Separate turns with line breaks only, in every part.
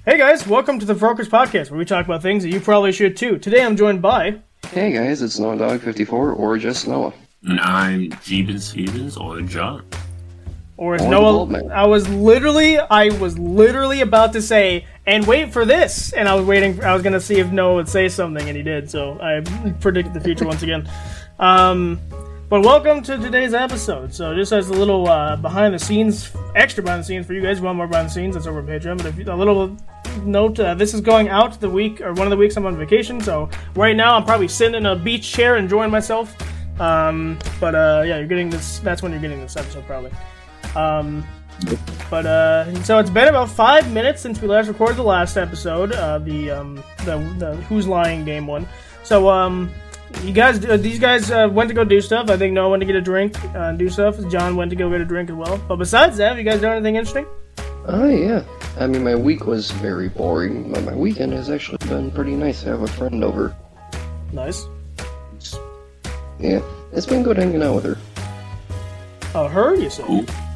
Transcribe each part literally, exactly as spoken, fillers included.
Hey guys, welcome to the Brokers Podcast, where we talk about things that you probably should too. Today I'm joined by...
Hey guys, it's Noah Dog fifty-four, or just Noah.
And I'm Jeebin Stevens, or John.
Or as Noah... I was literally, I was literally about to say, and wait for this! And I was waiting, I was going to see if Noah would say something, and he did, so I predicted the future once again. Um... But welcome to today's episode. So just as a little uh, behind the scenes, extra behind the scenes for you guys, if you want more behind the scenes, that's over on Patreon. But if, a little note, uh, this is going out the week, or one of the weeks I'm on vacation. So right now I'm probably sitting in a beach chair enjoying myself. Um, but uh, yeah, you're getting this, that's when you're getting this episode probably. Um, but uh, so it's been about five minutes since we last recorded the last episode, uh, the, um, the, the Who's Lying game one. So, um... You guys, uh, these guys uh, went to go do stuff. I think Noah went to get a drink uh, and do stuff. John went to go get a drink as well. But besides that, have you guys done anything interesting?
Oh, yeah. I mean, my week was very boring, but my weekend has actually been pretty nice. I have a friend over.
Nice.
Yeah, it's been good hanging out with her.
Oh, her, you said?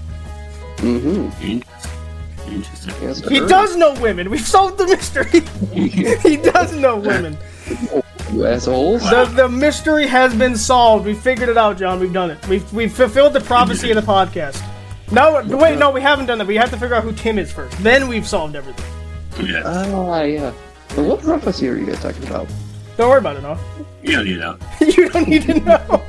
Mm-hmm.
Interesting.
Yes,
he
her.
does know women. We've solved the mystery. He does know women.
You assholes.
The, the mystery has been solved. We figured it out, John. We've done it. We've, we've fulfilled the prophecy of the podcast. No, wait, no, we haven't done that. We have to figure out who Tim is first. Then we've solved everything.
Yes.
Ah, yeah. But what prophecy are you guys talking about?
Don't worry about it, no.
You don't need to know.
You don't need to know.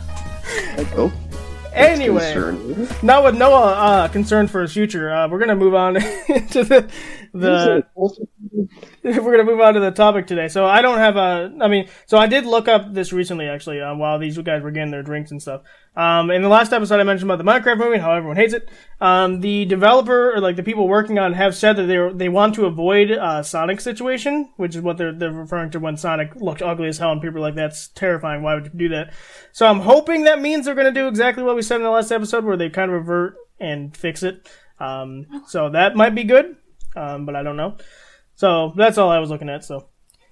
Oh.
Anyway, now with Noah uh, concerned for his future, uh, we're gonna move on to the the. We're gonna move on to the topic today. So I don't have a. I mean, so I did look up this recently, actually, uh, while these guys were getting their drinks and stuff. Um, in the last episode, I mentioned about the Minecraft movie and how everyone hates it. Um, the developer or like the people working on it have said that they they want to avoid uh, Sonic's situation, which is what they're they're referring to when Sonic looked ugly as hell, and people are like, "That's terrifying. Why would you do that?" So I'm hoping that means they're gonna do exactly what we said in the last episode, where they kind of revert and fix it. Um, so that might be good, um, but I don't know. So that's all I was looking at. So,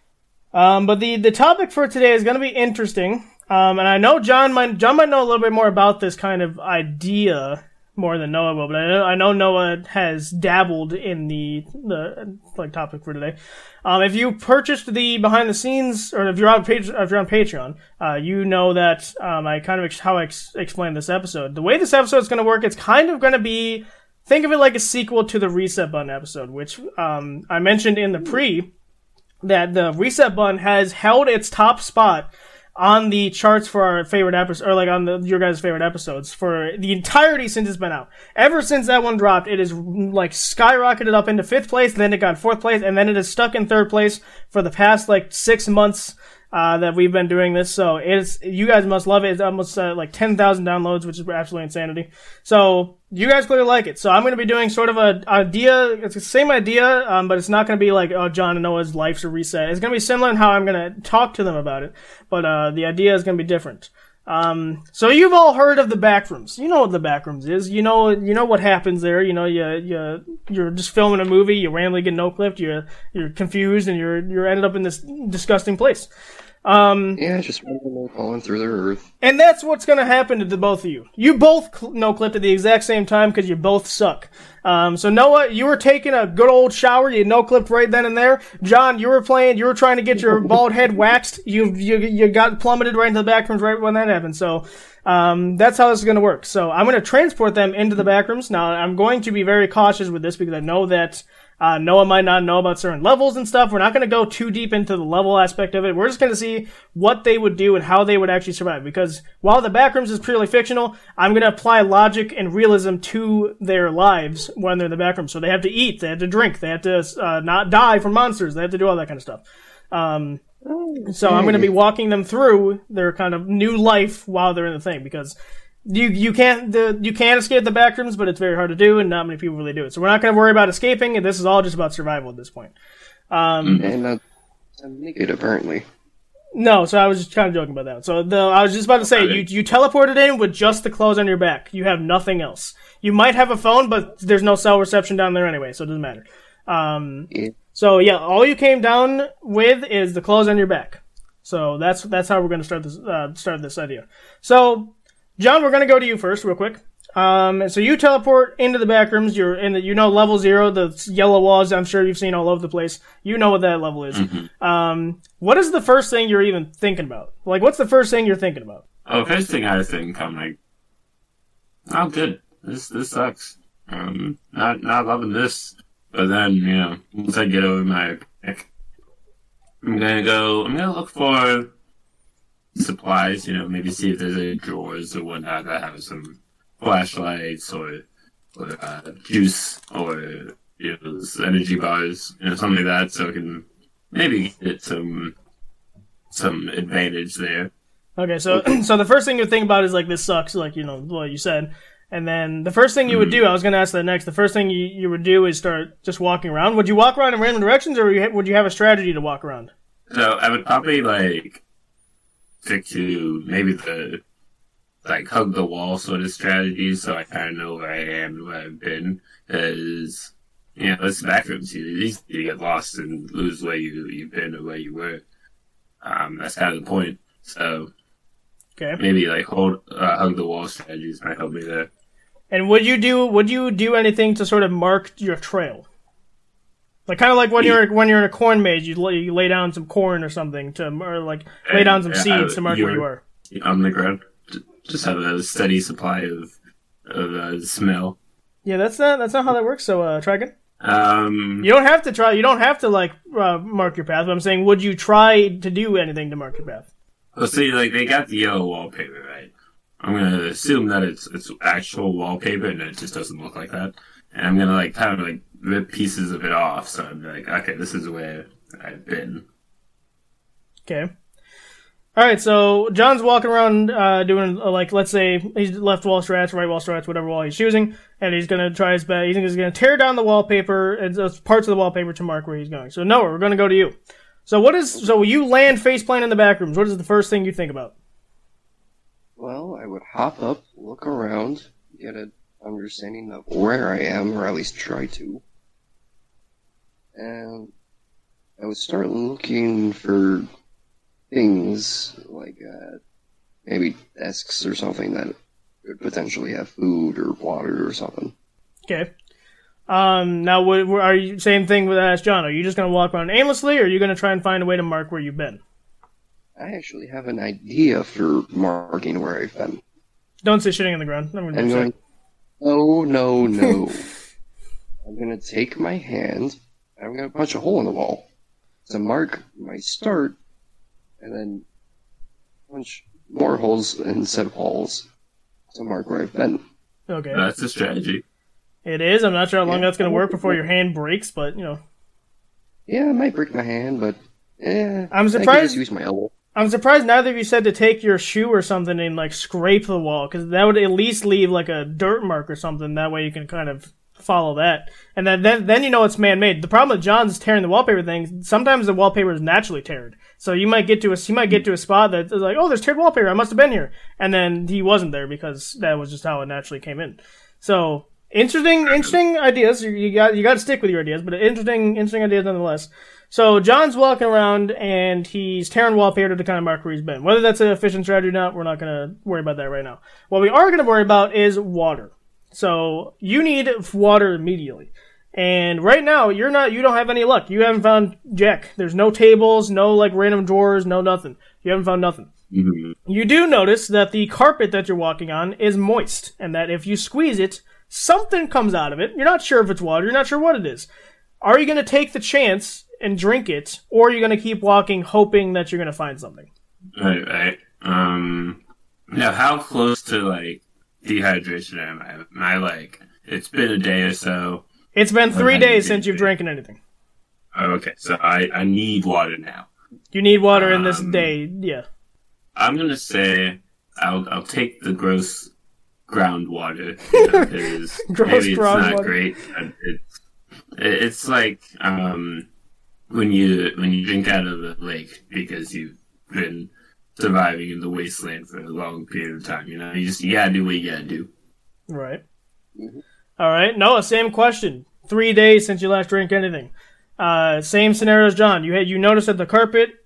um, but the the topic for today is gonna be interesting. Um, and I know John might, John might know a little bit more about this kind of idea more than Noah will, but I know, I know Noah has dabbled in the, the, like, topic for today. Um, if you purchased the behind the scenes, or if you're on page, if you're on Patreon, uh, you know that, um, I kind of, ex- how I ex- explained this episode. The way this episode is gonna work, it's kind of gonna be, think of it like a sequel to the Reset Button episode, which, um, I mentioned in the pre, that the Reset Button has held its top spot on the charts for our favorite episodes, or like on the your guys' favorite episodes for the entirety since it's been out. Ever since that one dropped, it is like skyrocketed up into fifth place, then it got fourth place, and then it is stuck in third place for the past like six months uh that we've been doing this. So it's, you guys must love it. It's almost uh, like ten thousand downloads, which is absolutely insanity. So you guys clearly like it. So I'm going to be doing sort of a idea. It's the same idea, um, but it's not going to be like, oh, John and Noah's life's a reset. It's going to be similar in how I'm going to talk to them about it, but uh the idea is going to be different. Um, so you've all heard of the Backrooms. You know what the Backrooms is. You know, you know what happens there. You know, you, you, you're just filming a movie, you randomly get no-clipped, you're, you're confused, and you're, you're ended up in this disgusting place. Um,
yeah, just falling through the earth.
And that's what's gonna happen to the both of you. You both cl- no-clipped at the exact same time because you both suck. Um, so Noah, you were taking a good old shower, you no-clipped right then and there. John, you were playing, you were trying to get your bald head waxed, you, you, you got plummeted right into the Backrooms right when that happened. So, um, that's how this is gonna work. So I'm gonna transport them into the Backrooms. Now, I'm going to be very cautious with this because I know that Uh, Noah might not know about certain levels and stuff. We're not going to go too deep into the level aspect of it. We're just going to see what they would do and how they would actually survive. Because while the Backrooms is purely fictional, I'm going to apply logic and realism to their lives when they're in the Backrooms. So they have to eat, they have to drink, they have to uh, not die from monsters, they have to do all that kind of stuff. Um, so I'm going to be walking them through their kind of new life while they're in the thing, because You you can't the you can escape the Backrooms, but it's very hard to do, and not many people really do it. So we're not going to worry about escaping, and this is all just about survival at this point. Um,
and not naked, apparently.
No, so I was just kind of joking about that. So the I was just about to say, you you teleported in with just the clothes on your back. You have nothing else. You might have a phone, but there's no cell reception down there anyway, so it doesn't matter. Um,
yeah.
So yeah, all you came down with is the clothes on your back. So that's that's how we're going to start this uh, start this idea. So John, we're going to go to you first, real quick. Um, so you teleport into the back rooms. You're in the, you know, level zero, the yellow walls. I'm sure you've seen all over the place. You know what that level is.
Mm-hmm.
Um, what is the first thing you're even thinking about? Like, what's the first thing you're thinking about?
Oh, first thing I think, I'm like, oh, good. This this sucks. Um, not not loving this. But then, you know, once I get over my pick, I'm gonna go. I'm gonna look for supplies. You know, maybe see if there's any drawers or whatnot that have some flashlights or, or uh, juice or you know energy bars, you know, something like that, so I can maybe get some some advantage there.
Okay, so so the first thing you think about is like this sucks, like you know what you said, and then the first thing you would do, I was going to ask that next. The first thing you, you would do is start just walking around. Would you walk around in random directions, or would you, ha- would you have a strategy to walk around?
So I would probably like stick to maybe the like hug the wall sort of strategy, so I kind of know where I am and where I've been. Because you know, it's back rooms. You easy to get lost and lose where you you've been or where you were. Um, that's kind of the point. So
okay,
maybe like hold uh, hug the wall strategies might help me there.
And would you do would you do anything to sort of mark your trail? Like kind of like when you're when you're in a corn maze, you lay, you lay down some corn or something to, or like lay down some
yeah,
seeds
I,
to mark where you are.
On the ground, just have a steady supply of of uh, smell.
Yeah, that's not that's not how that works. So, uh, try again.
Um,
you don't have to try. You don't have to like uh, mark your path. But I'm saying, would you try to do anything to mark your path?
Well, see, like they got the yellow wallpaper, right? I'm gonna assume that it's it's actual wallpaper and it just doesn't look like that. And I'm gonna like kind of like rip pieces of it off, so I'm like, okay, this is where I've been.
Okay. All right, so John's walking around uh, doing, uh, like, let's say he's left wall strats, right wall strats, whatever wall he's choosing, and he's going to try his best. He's going to tear down the wallpaper, and uh, parts of the wallpaper to mark where he's going. So, Noah, we're going to go to you. So, what is, so you land faceplant in the back rooms. What is the first thing you think about?
Well, I would hop up, look around, get an understanding of where I am, or at least try to. And I would start looking for things like uh, maybe desks or something that could potentially have food or water or something.
Okay. Um, now, what, are you same thing with Ask John? Are you just going to walk around aimlessly, or are you going to try and find a way to mark where you've been?
I actually have an idea for marking where I've been.
Don't say shitting on the ground. I'm,
I'm going. No, no, no. I'm going to take my hand. And I'm going to punch a hole in the wall to mark my start. And then punch more holes instead of holes to mark where I've been.
Okay.
That's the strategy.
It is. I'm not sure how long
yeah.
that's going to work before your hand breaks, but, you know.
Yeah, it might break my hand, but eh,
I'm surprised.
I could just use my elbow.
I'm surprised neither of you said to take your shoe or something and, like, scrape the wall, because that would at least leave, like, a dirt mark or something. That way you can kind of follow that. And then, then, then you know it's man-made. The problem with John's tearing the wallpaper thing, sometimes the wallpaper is naturally teared. So you might get to a, you might get to a spot that's like, oh, there's teared wallpaper, I must have been here. And then he wasn't there because that was just how it naturally came in. So, interesting, interesting ideas. You, you got, you got to stick with your ideas, but interesting, interesting ideas nonetheless. So John's walking around and he's tearing wallpaper to kind of mark where he's been. Whether that's an efficient strategy or not, we're not going to worry about that right now. What we are going to worry about is water. So you need water immediately. And right now, you're not, you don't have any luck. You haven't found jack. There's no tables, no like random drawers, no nothing. You haven't found nothing.
Mm-hmm.
You do notice that the carpet that you're walking on is moist, and that if you squeeze it, something comes out of it. You're not sure if it's water, you're not sure what it is. Are you going to take the chance and drink it, or are you going to keep walking hoping that you're going to find something?
Right, right. Um, now, how close to like dehydration am I? Am I like, it's been a day or so.
It's been three days since you've drank anything.
Oh, okay, so I, I need water now.
You need water in this
Um,
day, yeah.
I'm gonna say I'll I'll take the gross groundwater because
Gross
maybe it's not
groundwater.
great. and It's it's like um when you when you drink out of a lake because you've been surviving in the wasteland for a long period of time. You know, you just you gotta do what you gotta do.
Right.
Mm-hmm.
All right. Noah, same question. Three days since you last drank anything. Uh, same scenario as John. You had you noticed that the carpet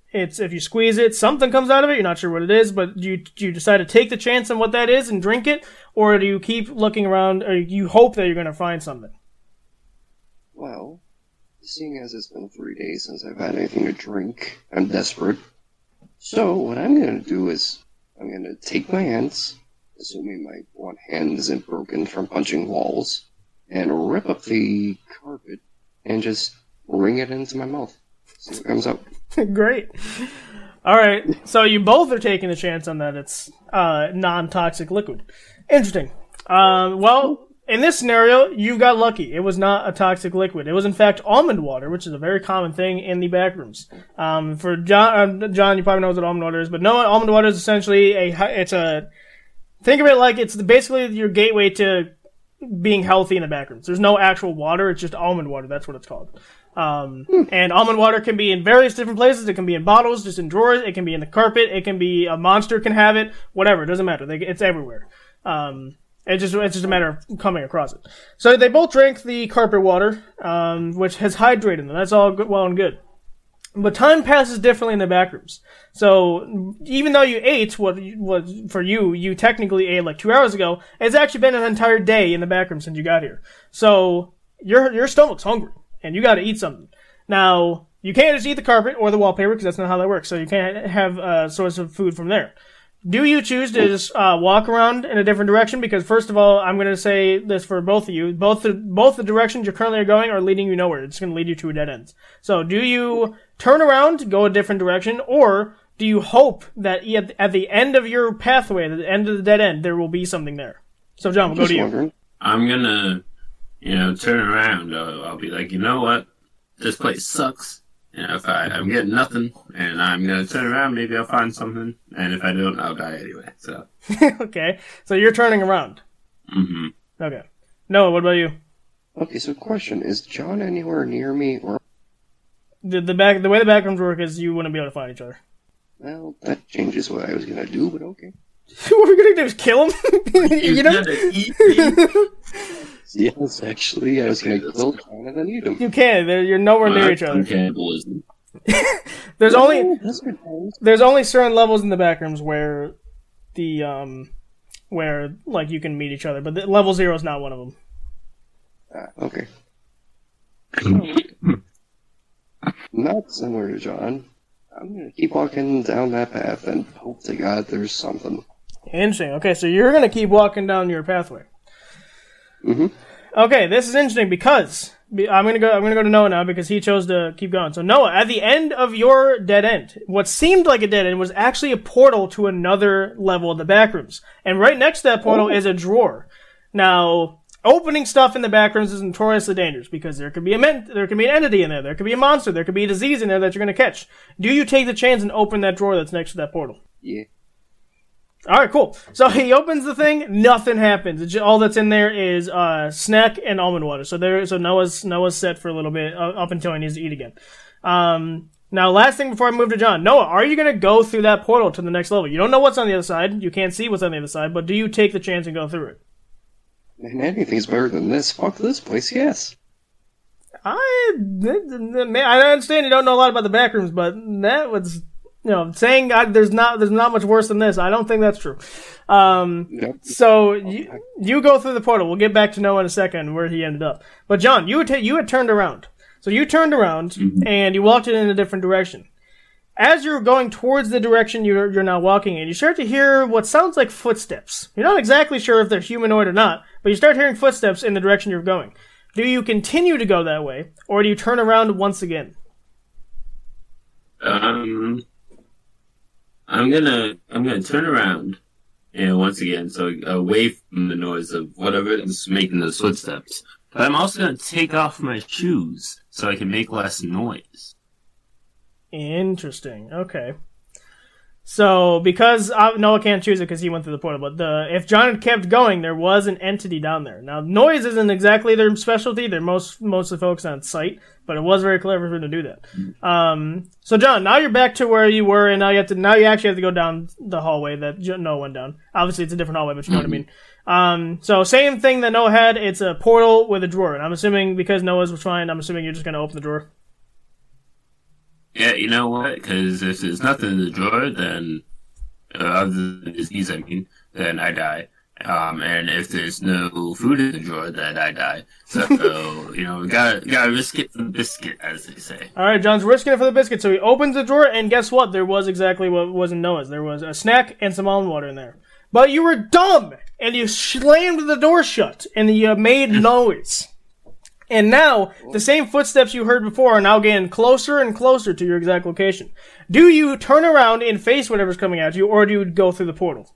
It's if you squeeze it, something comes out of it. You're not sure what it is, but do you do you decide to take the chance on what that is and drink it, or do you keep looking around, or you hope that you're going to find something?
Well, seeing as it's been three days since I've had anything to drink, I'm desperate. So what I'm going to do is I'm going to take my hands, assuming my one hand isn't broken from punching walls, and rip up the carpet and just wring it into my mouth. See what comes out.
Great. All right. So you both are taking the chance on that it's uh, non-toxic liquid. Interesting. Um, well, in this scenario, you got lucky. It was not a toxic liquid. It was, in fact, almond water, which is a very common thing in the back rooms. Um, for John, uh, John, you probably know what almond water is, but no, almond water is essentially a. It's a. Think of it like it's basically your gateway to being healthy in the back rooms. There's no actual water. It's just almond water. That's what it's called. Um, and almond water can be in various different places. It can be in bottles, just in drawers. It can be in the carpet. It can be a monster can have it. Whatever. It doesn't matter. They, it's everywhere. Um, it just, it's just a matter of coming across it. So they both drank the carpet water, um, which has hydrated them. That's all good, well and good. But time passes differently in the back rooms. So even though you ate what was for you, you technically ate like two hours ago. It's actually been an entire day in the back room since you got here. So your your stomach's hungry and you got to eat something. Now you can't just eat the carpet or the wallpaper because that's not how that works. So you can't have a source of food from there. Do you choose to just uh, walk around in a different direction? Because first of all, I'm going to say this for both of you: both the both the directions you currently are going are leading you nowhere. It's going to lead you to a dead end. So do you turn around, go a different direction, or do you hope that at the end of your pathway, at the end of the dead end, there will be something there? So, John, we'll go to you.
I'm going to, you know, turn around. I'll, I'll be like, you know what? This place sucks. You know, if I, I'm getting nothing, and I'm going to turn around, maybe I'll find something. And if I don't, I'll die anyway. So.
Okay. So you're turning around.
Mm-hmm.
Okay. Noah, what about you?
Okay, so question. Is John anywhere near me, or...
The, the back the way the backrooms work is you wouldn't be able to find each other.
Well, that changes what I was gonna do, but okay.
What we're gonna do is kill him? You know?
Eat me.
Yes, actually, I was gonna kill John and then eat him.
You can. They're, you're nowhere near each other.
Cannibalism.
There's
No,
only
that's good times.
there's only certain levels in the backrooms where the um where like you can meet each other, but the, level zero is not one of them.
Ah, okay. Not similar to John. I'm gonna keep walking down that path and hope to God there's something.
Interesting. Okay, so you're gonna keep walking down your pathway.
Mm-hmm.
Okay, this is interesting because I'm gonna go. I'm gonna go to Noah now because he chose to keep going. So Noah, at the end of your dead end, what seemed like a dead end was actually a portal to another level of the backrooms, and right next to that portal oh. is a drawer. Now, opening stuff in the backrooms is notoriously dangerous because there could be a men- there could be an entity in there, there could be a monster, there could be a disease in there that you're gonna catch. Do you take the chance and open that drawer that's next to that portal?
Yeah.
All right, cool. So he opens the thing, nothing happens. It's just, all that's in there is uh, snack and almond water. So there, so Noah's Noah's set for a little bit uh, up until he needs to eat again. Um, now, last thing before I move to John, Noah, are you going to go through that portal to the next level? You don't know what's on the other side. You can't see what's on the other side, but do you take the chance and go through it?
Man, anything's better than this. Fuck this place, yes.
I, I understand you don't know a lot about the backrooms, but that was. You know, saying I, there's not there's not much worse than this, I don't think that's true. Um,
Nope.
So you, you go through the portal. We'll get back to Noah in a second where he ended up. But John, you had t- you had turned around. So you turned around
Mm-hmm.
and you walked in a different direction. As you're going towards the direction you're you're now walking in, you start to hear what sounds like footsteps. You're not exactly sure if they're humanoid or not, but you start hearing footsteps in the direction you're going. Do you continue to go that way, or do you turn around once again?
Um, I'm gonna I'm gonna turn around, and once again, so away from the noise of whatever is making those footsteps. But I'm also gonna take off my shoes so I can make less noise.
Interesting. Okay. So, because uh, Noah can't choose it because he went through the portal, but the if John had kept going, there was an entity down there. Now, noise isn't exactly their specialty; they're most mostly focused on sight, but it was very clever for them to do that. Um, so, John, now you're back to where you were, and now you have to now you actually have to go down the hallway that Noah went down. Obviously, it's a different hallway, but you know what I mean. Um, so, same thing that Noah had. It's a portal with a drawer, and I'm assuming because Noah's was fine, I'm assuming you're just going to open the drawer.
Yeah, you know what? Because if there's nothing in the drawer, then uh, other than disease, I mean, then I die. Um, and if there's no food in the drawer, then I die. So, you know, we gotta, gotta risk it for the biscuit, as they say.
Alright, John's risking it for the biscuit, so he opens the drawer, and guess what? There was exactly what was in Noah's. There was a snack and some almond water in there. But you were dumb! And you slammed the door shut, and you made noise. And now, the same footsteps you heard before are now getting closer and closer to your exact location. Do you turn around and face whatever's coming at you, or do you go through the portal?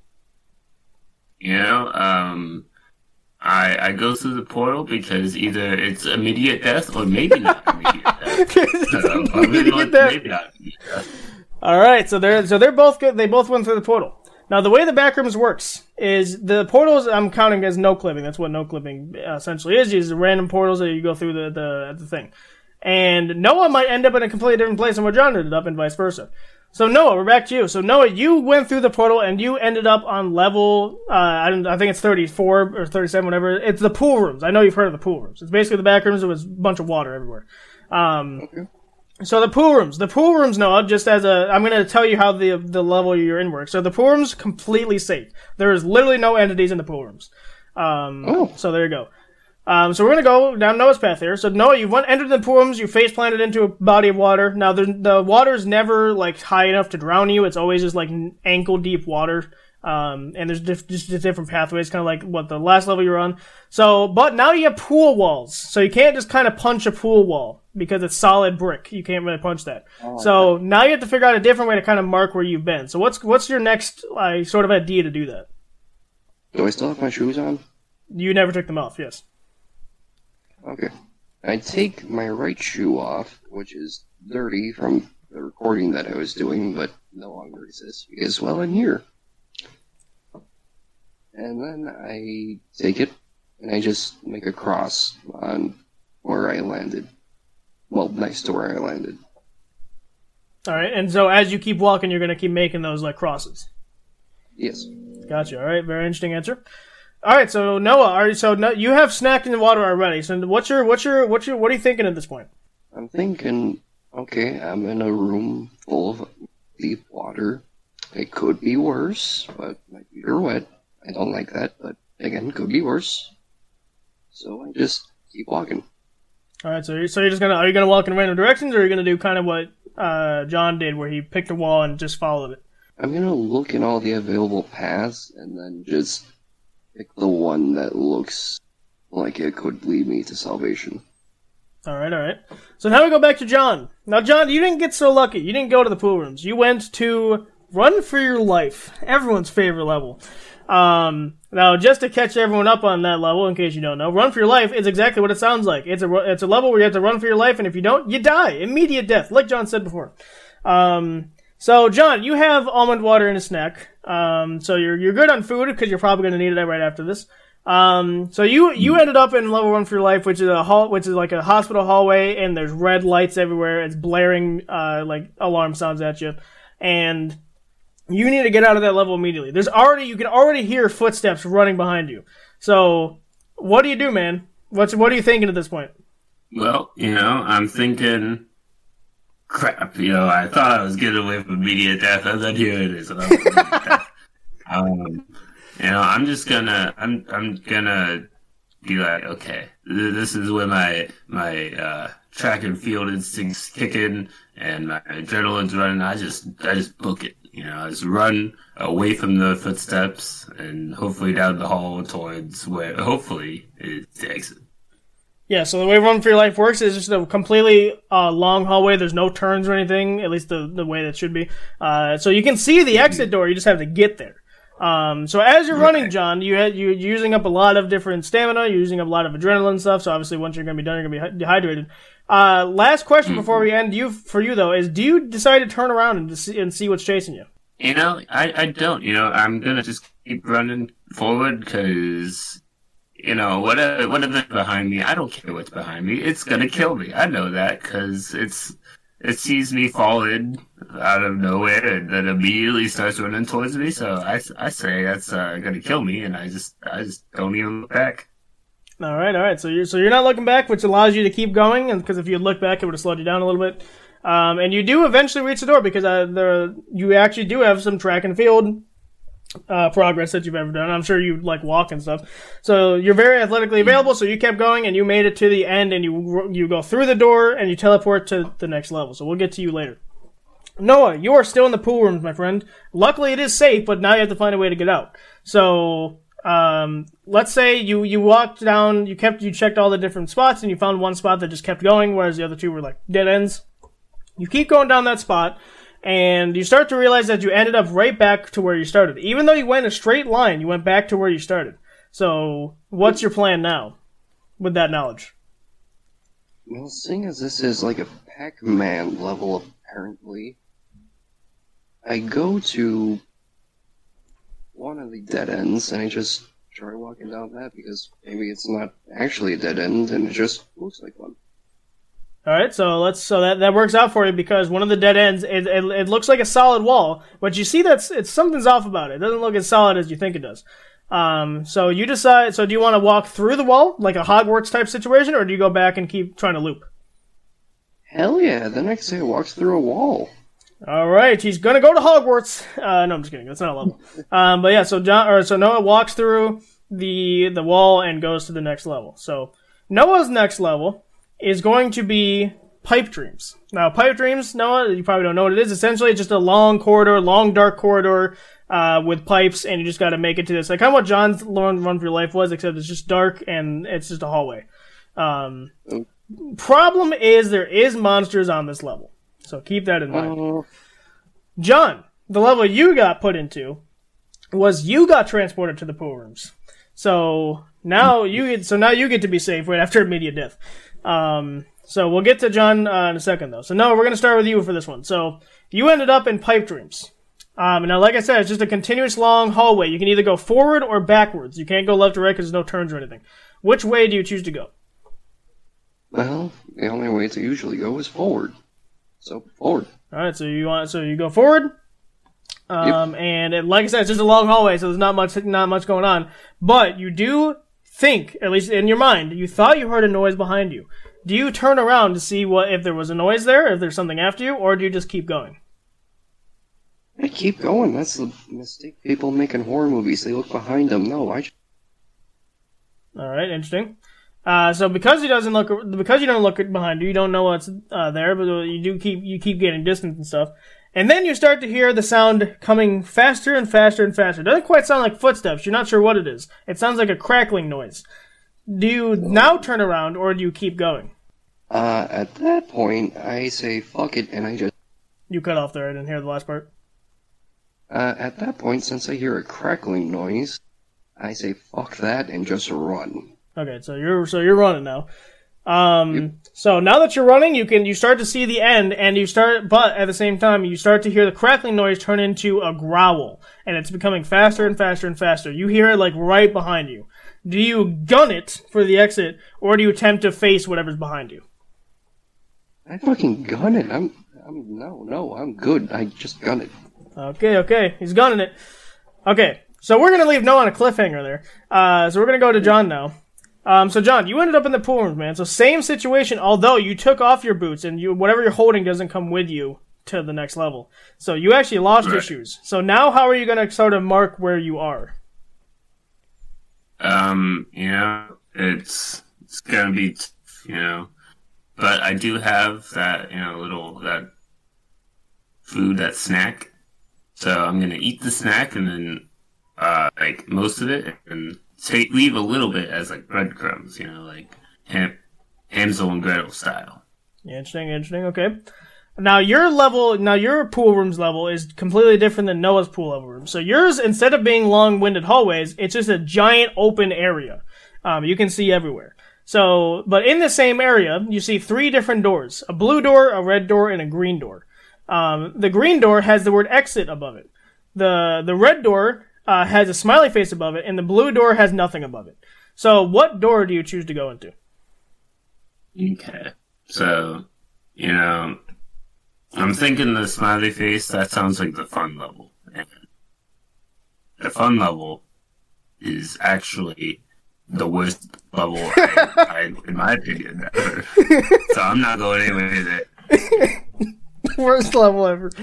You know, um, I I go through the portal because either it's immediate death or maybe not immediate death. So, I really want maybe not immediate death.
All right, so they're so they're both good. They both went through the portal. Now, the way the backrooms works is the portals. I'm counting as no clipping. That's what no clipping essentially is. Is random portals that you go through the the the thing. And Noah might end up in a completely different place than where John ended up, and vice versa. So Noah, we're back to you. So Noah, you went through the portal and you ended up on level, uh, I don't, I think it's thirty-four or thirty-seven, whatever. It's the pool rooms. I know you've heard of the pool rooms. It's basically the back rooms. There was a bunch of water everywhere. Um,
Okay.
so the pool rooms, the pool rooms, Noah, just as a, I'm going to tell you how the, the level you're in works. So the pool rooms, completely safe. There is literally no entities in the pool rooms. Um,
Oh.
so there you go. Um, so we're gonna go down Noah's path here. So Noah, you went, entered the pool rooms, you face planted into a body of water. Now the the water is never like high enough to drown you. It's always just like ankle deep water. Um, and there's diff- just different pathways, kind of like what the last level you were on. So, but now you have pool walls, so you can't just kind of punch a pool wall because it's solid brick. You can't really punch that.
Oh,
so now you have to figure out a different way to kind of mark where you've been. So what's what's your next uh, sort of idea to do that?
Do I still have my shoes on?
You never took them off, yes.
Okay. I take my right shoe off, which is dirty from the recording that I was doing, but no longer exists because, well, I'm here. And then I take it, and I just make a cross on where I landed. Well, next to where I landed.
Alright, and so as you keep walking, you're gonna keep making those, like, crosses.
Yes.
Gotcha, alright, very interesting answer. Alright, so Noah, are, so no, you have snacked in the water already, so what's your, what's your, what's your, what are you thinking at this point?
I'm thinking, okay, I'm in a room full of deep water. It could be worse, but my feet are wet. I don't like that, but again, could be worse. So I just keep walking.
Alright, so you're, so you're just gonna, are you gonna walk in random directions, or are you gonna do kind of what, uh, John did, where he picked a wall and just followed it?
I'm gonna look in all the available paths, and then just pick the one that looks like it could lead me to salvation.
Alright, alright. So now we go back to John. Now, John, you didn't get so lucky. You didn't go to the pool rooms. You went to Run for Your Life. Everyone's favorite level. Um, now, just to catch everyone up on that level, in case you don't know, Run for Your Life is exactly what it sounds like. It's a, it's a level where you have to run for your life, and if you don't, you die. Immediate death, like John said before. Um, so, John, you have almond water and a snack. Um, so you're, you're good on food, because you're probably gonna need it right after this. Um, so you, you ended up in level Run for Your Life, which is a hall, which is like a hospital hallway, and there's red lights everywhere. It's blaring, uh, like alarm sounds at you. And you need to get out of that level immediately. There's already, you can already hear footsteps running behind you. So, what do you do, man? What's, what are you thinking at this point?
Well, you know, I'm thinking, crap, you know, I thought I was getting away from immediate death, and then here it is. And I'm death. Um, you know, I'm just gonna, I'm, I'm gonna be like, okay, this is where my, my, uh, track and field instincts kick in, and my adrenaline's running. I just, I just book it. You know, I just run away from the footsteps, and hopefully down the hall towards where, hopefully, it's the exit.
Yeah, so the way Run for Your Life works is just a completely uh, long hallway. There's no turns or anything, at least the, the way that should be. Uh, so you can see the exit door, you just have to get there. Um, so as you're running, John, you had, you're using up a lot of different stamina, you're using up a lot of adrenaline stuff, so obviously once you're going to be done, you're going to be dehydrated. Uh, last question before we end you for you, though, is do you decide to turn around and, see, and see what's chasing you?
You know, I, I don't. You know, I'm going to just keep running forward because, you know, whatever, whatever's behind me, I don't care what's behind me. It's going to kill me. I know that because it's, it sees me falling out of nowhere and then immediately starts running towards me. So I, I say that's uh, going to kill me, and I just I just don't even look back. All
right, all right. So you're so you're not looking back, which allows you to keep going, and because if you look back, it would have slowed you down a little bit. Um, and you do eventually reach the door because uh, the you actually do have some track and field uh, progress that you've ever done. I'm sure you like walk and stuff. So you're very athletically available, so you kept going and you made it to the end and you you go through the door and you teleport to the next level. So we'll get to you later. Noah, you are still in the pool rooms, my friend. Luckily it is safe, but now you have to find a way to get out. So um, let's say you, you walked down, you kept you checked all the different spots and you found one spot that just kept going, whereas the other two were like dead ends. You keep going down that spot, and you start to realize that you ended up right back to where you started. Even though you went a straight line, you went back to where you started. So, what's your plan now with that knowledge?
Well, seeing as this is like a Pac-Man level, apparently, I go to one of the dead ends, and I just try walking down that, because maybe it's not actually a dead end, and it just looks like one.
All right, so let's so that, that works out for you because one of the dead ends it, it it looks like a solid wall, but you see that's it's something's off about it. It doesn't look as solid as you think it does. Um, so you decide. So do you want to walk through the wall like a Hogwarts type situation, or do you go back and keep trying to loop?
Hell yeah! The next day walks through a wall.
All right, he's gonna go to Hogwarts. Uh, no, I'm just kidding. That's not a level. Um, but yeah, so John or so Noah walks through the the wall and goes to the next level. So Noah's next level is going to be Pipe Dreams. Now, Pipe Dreams, Noah, you probably don't know what it is. Essentially, it's just a long corridor, long dark corridor uh, with pipes, and you just got to make it to this. Like kind of what John's Run for Your Life was, except it's just dark and it's just a hallway. Um, problem is there is monsters on this level, so keep that in mind. Uh... John, the level you got put into was you got transported to the pool rooms. So now you get so now you get to be safe right after immediate death. Um, so we'll get to John uh, in a second, though. So, no, we're going to start with you for this one. So, you ended up in Pipe Dreams. Um, now, like I said, it's just a continuous long hallway. You can either go forward or backwards. You can't go left or right because there's no turns or anything. Which way do you choose to go?
Well, the only way to usually go is forward. So, forward.
All right, so you want so you go forward. Um, yep. And it, like I said, it's just a long hallway, so there's not much not much going on. But you do think, at least in your mind, you thought you heard a noise behind you. Do you turn around to see what if there was a noise there, if there's something after you, or do you just keep going?
I keep going. That's the mistake people make in horror movies. They look behind them. No, I just...
All right, interesting. Uh, so because he doesn't look, because you don't look behind you, you don't know what's uh, there, but you do keep you keep getting distance and stuff. And then you start to hear the sound coming faster and faster and faster. It doesn't quite sound like footsteps. You're not sure what it is. It sounds like a crackling noise. Do you now turn around, or do you keep going?
Uh, at that point, I say fuck it, and I just...
You cut off there. I didn't hear the last part.
Uh, at that point, since I hear a crackling noise, I say fuck that and just run.
Okay, so you're so you're running now. Um,
yep.
So now that you're running, you can you start to see the end, and you start, but at the same time, you start to hear the crackling noise turn into a growl, and it's becoming faster and faster and faster. You hear it like right behind you. Do you gun it for the exit, or do you attempt to face whatever's behind you?
I fucking gun it. I'm, I'm no, no, I'm good. I just gun it.
Okay, okay, he's gunning it. Okay, so we're gonna leave Noah on a cliffhanger there. Uh, so we're gonna go to John now. Um, so John, you ended up in the pool rooms, man. So same situation, although you took off your boots and you whatever you're holding doesn't come with you to the next level. So you actually lost right. your shoes. So now how are you going to sort of mark where you are?
Um, you know, it's it's gonna be, you know, but I do have that, you know, little that food, that snack. So I'm gonna eat the snack and then uh, like most of it and. Take, leave a little bit as like breadcrumbs, you know, like Ham, Hansel and Gretel style.
Interesting, interesting. Okay. Now your level, now your pool rooms level is completely different than Noah's pool level room. So yours, instead of being long-winded hallways, it's just a giant open area. Um, you can see everywhere. So, but in the same area, you see three different doors: a blue door, a red door, and a green door. Um, the green door has the word exit above it. The the red door Uh, has a smiley face above it, and the blue door has nothing above it. So, what door do you choose to go into?
Okay. So, you know, I'm thinking the smiley face, that sounds like the fun level. And the fun level is actually the worst level, I, I, in my opinion, ever. So, I'm not going anywhere with it.
Worst level ever.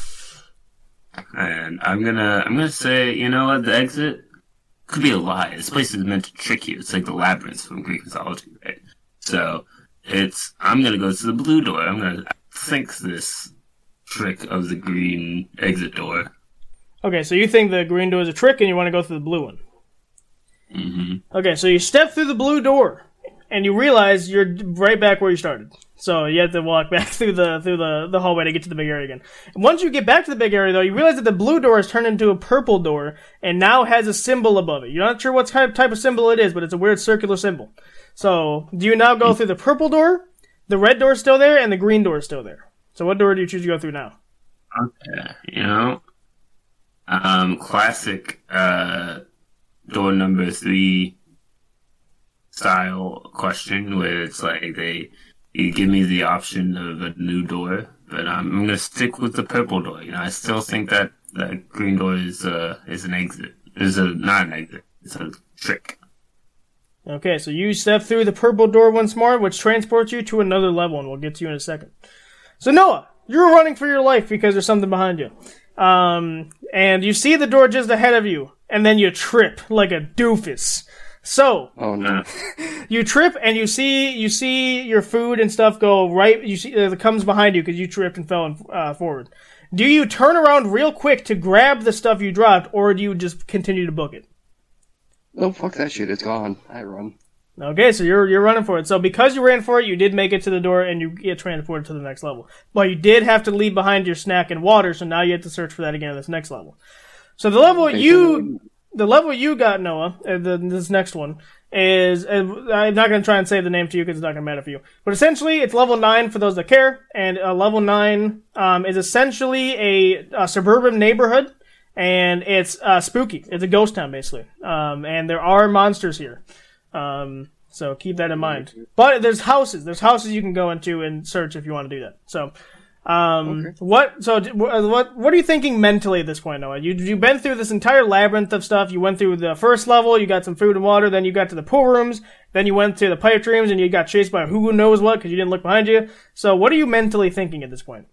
And I'm gonna, I'm gonna say, you know what? The exit could be a lie. This place is meant to trick you. It's like the labyrinth from Greek mythology, right? So it's, I'm gonna go to the blue door. I'm gonna think this trick of the green exit door.
Okay, so you think the green door is a trick, and you want to go through the blue one.
Mm-hmm.
Okay, so you step through the blue door, and you realize you're right back where you started. So you have to walk back through the through the, the hallway to get to the big area again. And once you get back to the big area, though, you realize that the blue door has turned into a purple door, and now has a symbol above it. You're not sure what type type of symbol it is, but it's a weird circular symbol. So do you now go through the purple door, the red door is still there, and the green door is still there? So what door do you choose to go through now?
Okay, you know, um, classic uh, door number three style question where it's like they you give me the option of a new door, but um, I'm gonna stick with the purple door. You know, I still think that that green door is uh is an exit. Is a not an exit. It's a trick.
Okay, so you step through the purple door once more, which transports you to another level, and we'll get to you in a second. So Noah, you're running for your life because there's something behind you. Um, and you see the door just ahead of you, and then you trip like a doofus. So,
oh no,
you trip and you see you see your food and stuff go right. You see uh, it comes behind you because you tripped and fell uh, forward. Do you turn around real quick to grab the stuff you dropped, or do you just continue to book it?
No, fuck that shit. It's gone. I run.
Okay, so you're you're running for it. So because you ran for it, you did make it to the door and you get transported to the next level. But you did have to leave behind your snack and water, so now you have to search for that again at this next level. So the level you. The level you got, Noah, uh, the, this next one, is, uh, I'm not going to try and say the name to you because it's not going to matter for you. But essentially, it's level nine for those that care, and uh, level nine um, is essentially a, a suburban neighborhood, and it's uh, spooky. It's a ghost town, basically. Um, and there are monsters here. Um, so keep that in mind. But there's houses. There's houses you can go into and search if you want to do that. So... Um, okay. what, so, what, what are you thinking mentally at this point, Noah? You, you've been through this entire labyrinth of stuff. You went through the first level, you got some food and water, then you got to the pool rooms, then you went to the pipe dreams, and you got chased by who knows what, because you didn't look behind you. So what are you mentally thinking at this point?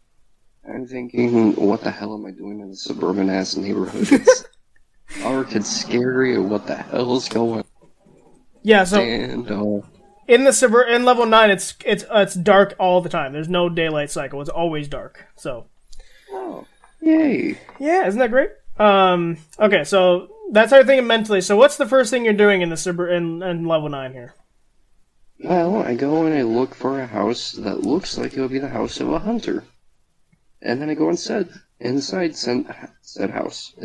I'm thinking, what the hell am I doing in a suburban-ass neighborhood? It's dark and scary, and what the hell is going on?
Yeah, so...
And, uh...
In the subver- in level nine, it's it's uh, it's dark all the time. There's no daylight cycle. It's always dark. So,
oh, yay!
Yeah, isn't that great? Um, okay, so that's how you're thinking mentally. So, what's the first thing you're doing in the suburb in, in level nine here?
Well, I go and I look for a house that looks like it would be the house of a hunter, and then I go inside inside said said house.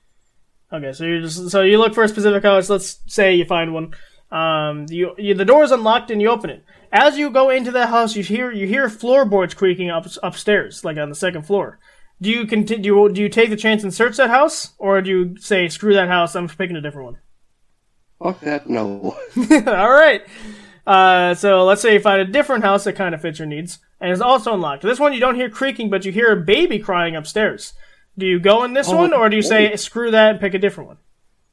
Okay, so you just so you look for a specific house. Let's say you find one. Um, you, you, the door is unlocked and you open it. As you go into the house, you hear you hear floorboards creaking up upstairs, like on the second floor. Do you continue? Do you take the chance and search that house, or do you say screw that house? I'm picking a different one.
Fuck that, no.
All right. Uh, so let's say you find a different house that kind of fits your needs and is also unlocked. This one you don't hear creaking, but you hear a baby crying upstairs. Do you go in this oh, one, or do you say screw that and pick a different one?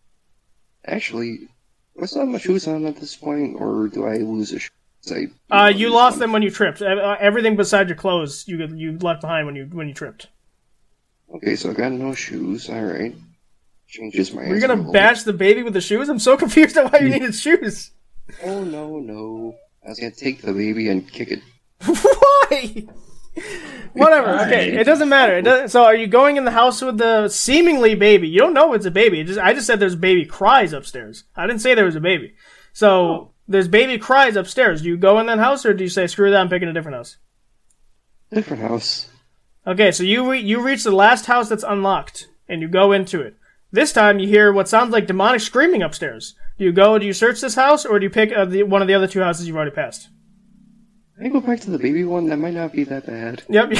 Actually. Do I still have my shoes on at this point, or do I lose a shoe?
Uh, you lost them when you tripped. Everything beside your clothes you you left behind when you when you tripped.
Okay, so I got no shoes. All right, changes my.
You're gonna bash the baby with the shoes? I'm so confused at why you needed shoes.
Oh no no! I was gonna take the baby and kick it.
Why? Whatever. Okay, it doesn't matter. It doesn't, so, are you going in the house with the seemingly baby? You don't know it's a baby. It just, I just said there's baby cries upstairs. I didn't say there was a baby. So oh. There's baby cries upstairs. Do you go in that house, or do you say screw that? I'm picking a different house.
Different house.
Okay, so you re- you reach the last house that's unlocked, and you go into it. This time you hear what sounds like demonic screaming upstairs. Do you go? Do you search this house, or do you pick uh, the, one of the other two houses you've already passed?
Can I go back to the baby one? That might not be that bad.
Yep.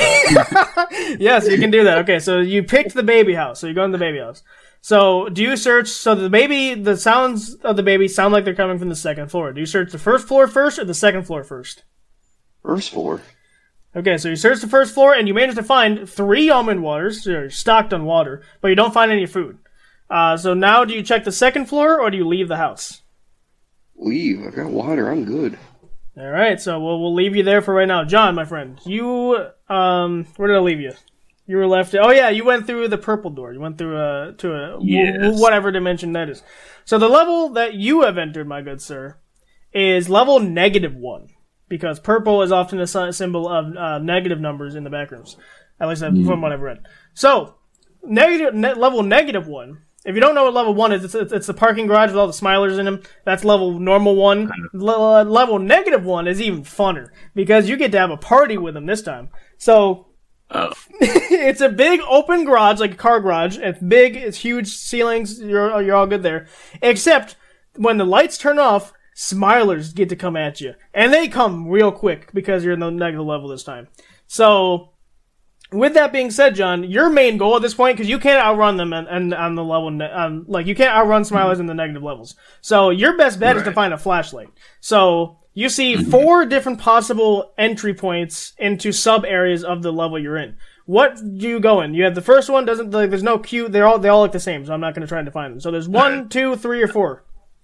Yes, you can do that. Okay, so you picked the baby house. So you go in the baby house. So do you search... So the baby... The sounds of the baby sound like they're coming from the second floor. Do you search the first floor first or the second floor first?
First floor.
Okay, so you search the first floor and you manage to find three almond waters. So you're stocked on water, but you don't find any food. Uh, so now do you check the second floor or do you leave the house?
Leave. I've got water. I'm good.
All right, so we'll we'll leave you there for right now. John, my friend, you Um, where did I leave you? You were left. Oh yeah, you went through the purple door. You went through a to a
Yes.
w- whatever dimension that is. So the level that you have entered, my good sir, is level negative one, because purple is often a sy- symbol of uh, negative numbers in the back rooms. At least mm. from what I've read. So negative ne- level negative one. If you don't know what level one is, it's, it's, it's the parking garage with all the smilers in them. That's level normal one. Le- level negative one is even funner, because you get to have a party with them this time. So,
oh.
it's a big open garage, like a car garage. It's big, it's huge ceilings, you're, you're all good there. Except, when the lights turn off, smilers get to come at you. And they come real quick, because you're in the negative level this time. So, with that being said, John, your main goal at this point, because you can't outrun them and, and on the level, ne- um, like you can't outrun smilers in the negative levels. So your best bet right. is to find a flashlight. So you see four different possible entry points into sub areas of the level you're in. What do you go in? You have the first one. Doesn't like there's no queue. They're all they all look the same. So I'm not going to try to find them. So there's one, two, three, or four.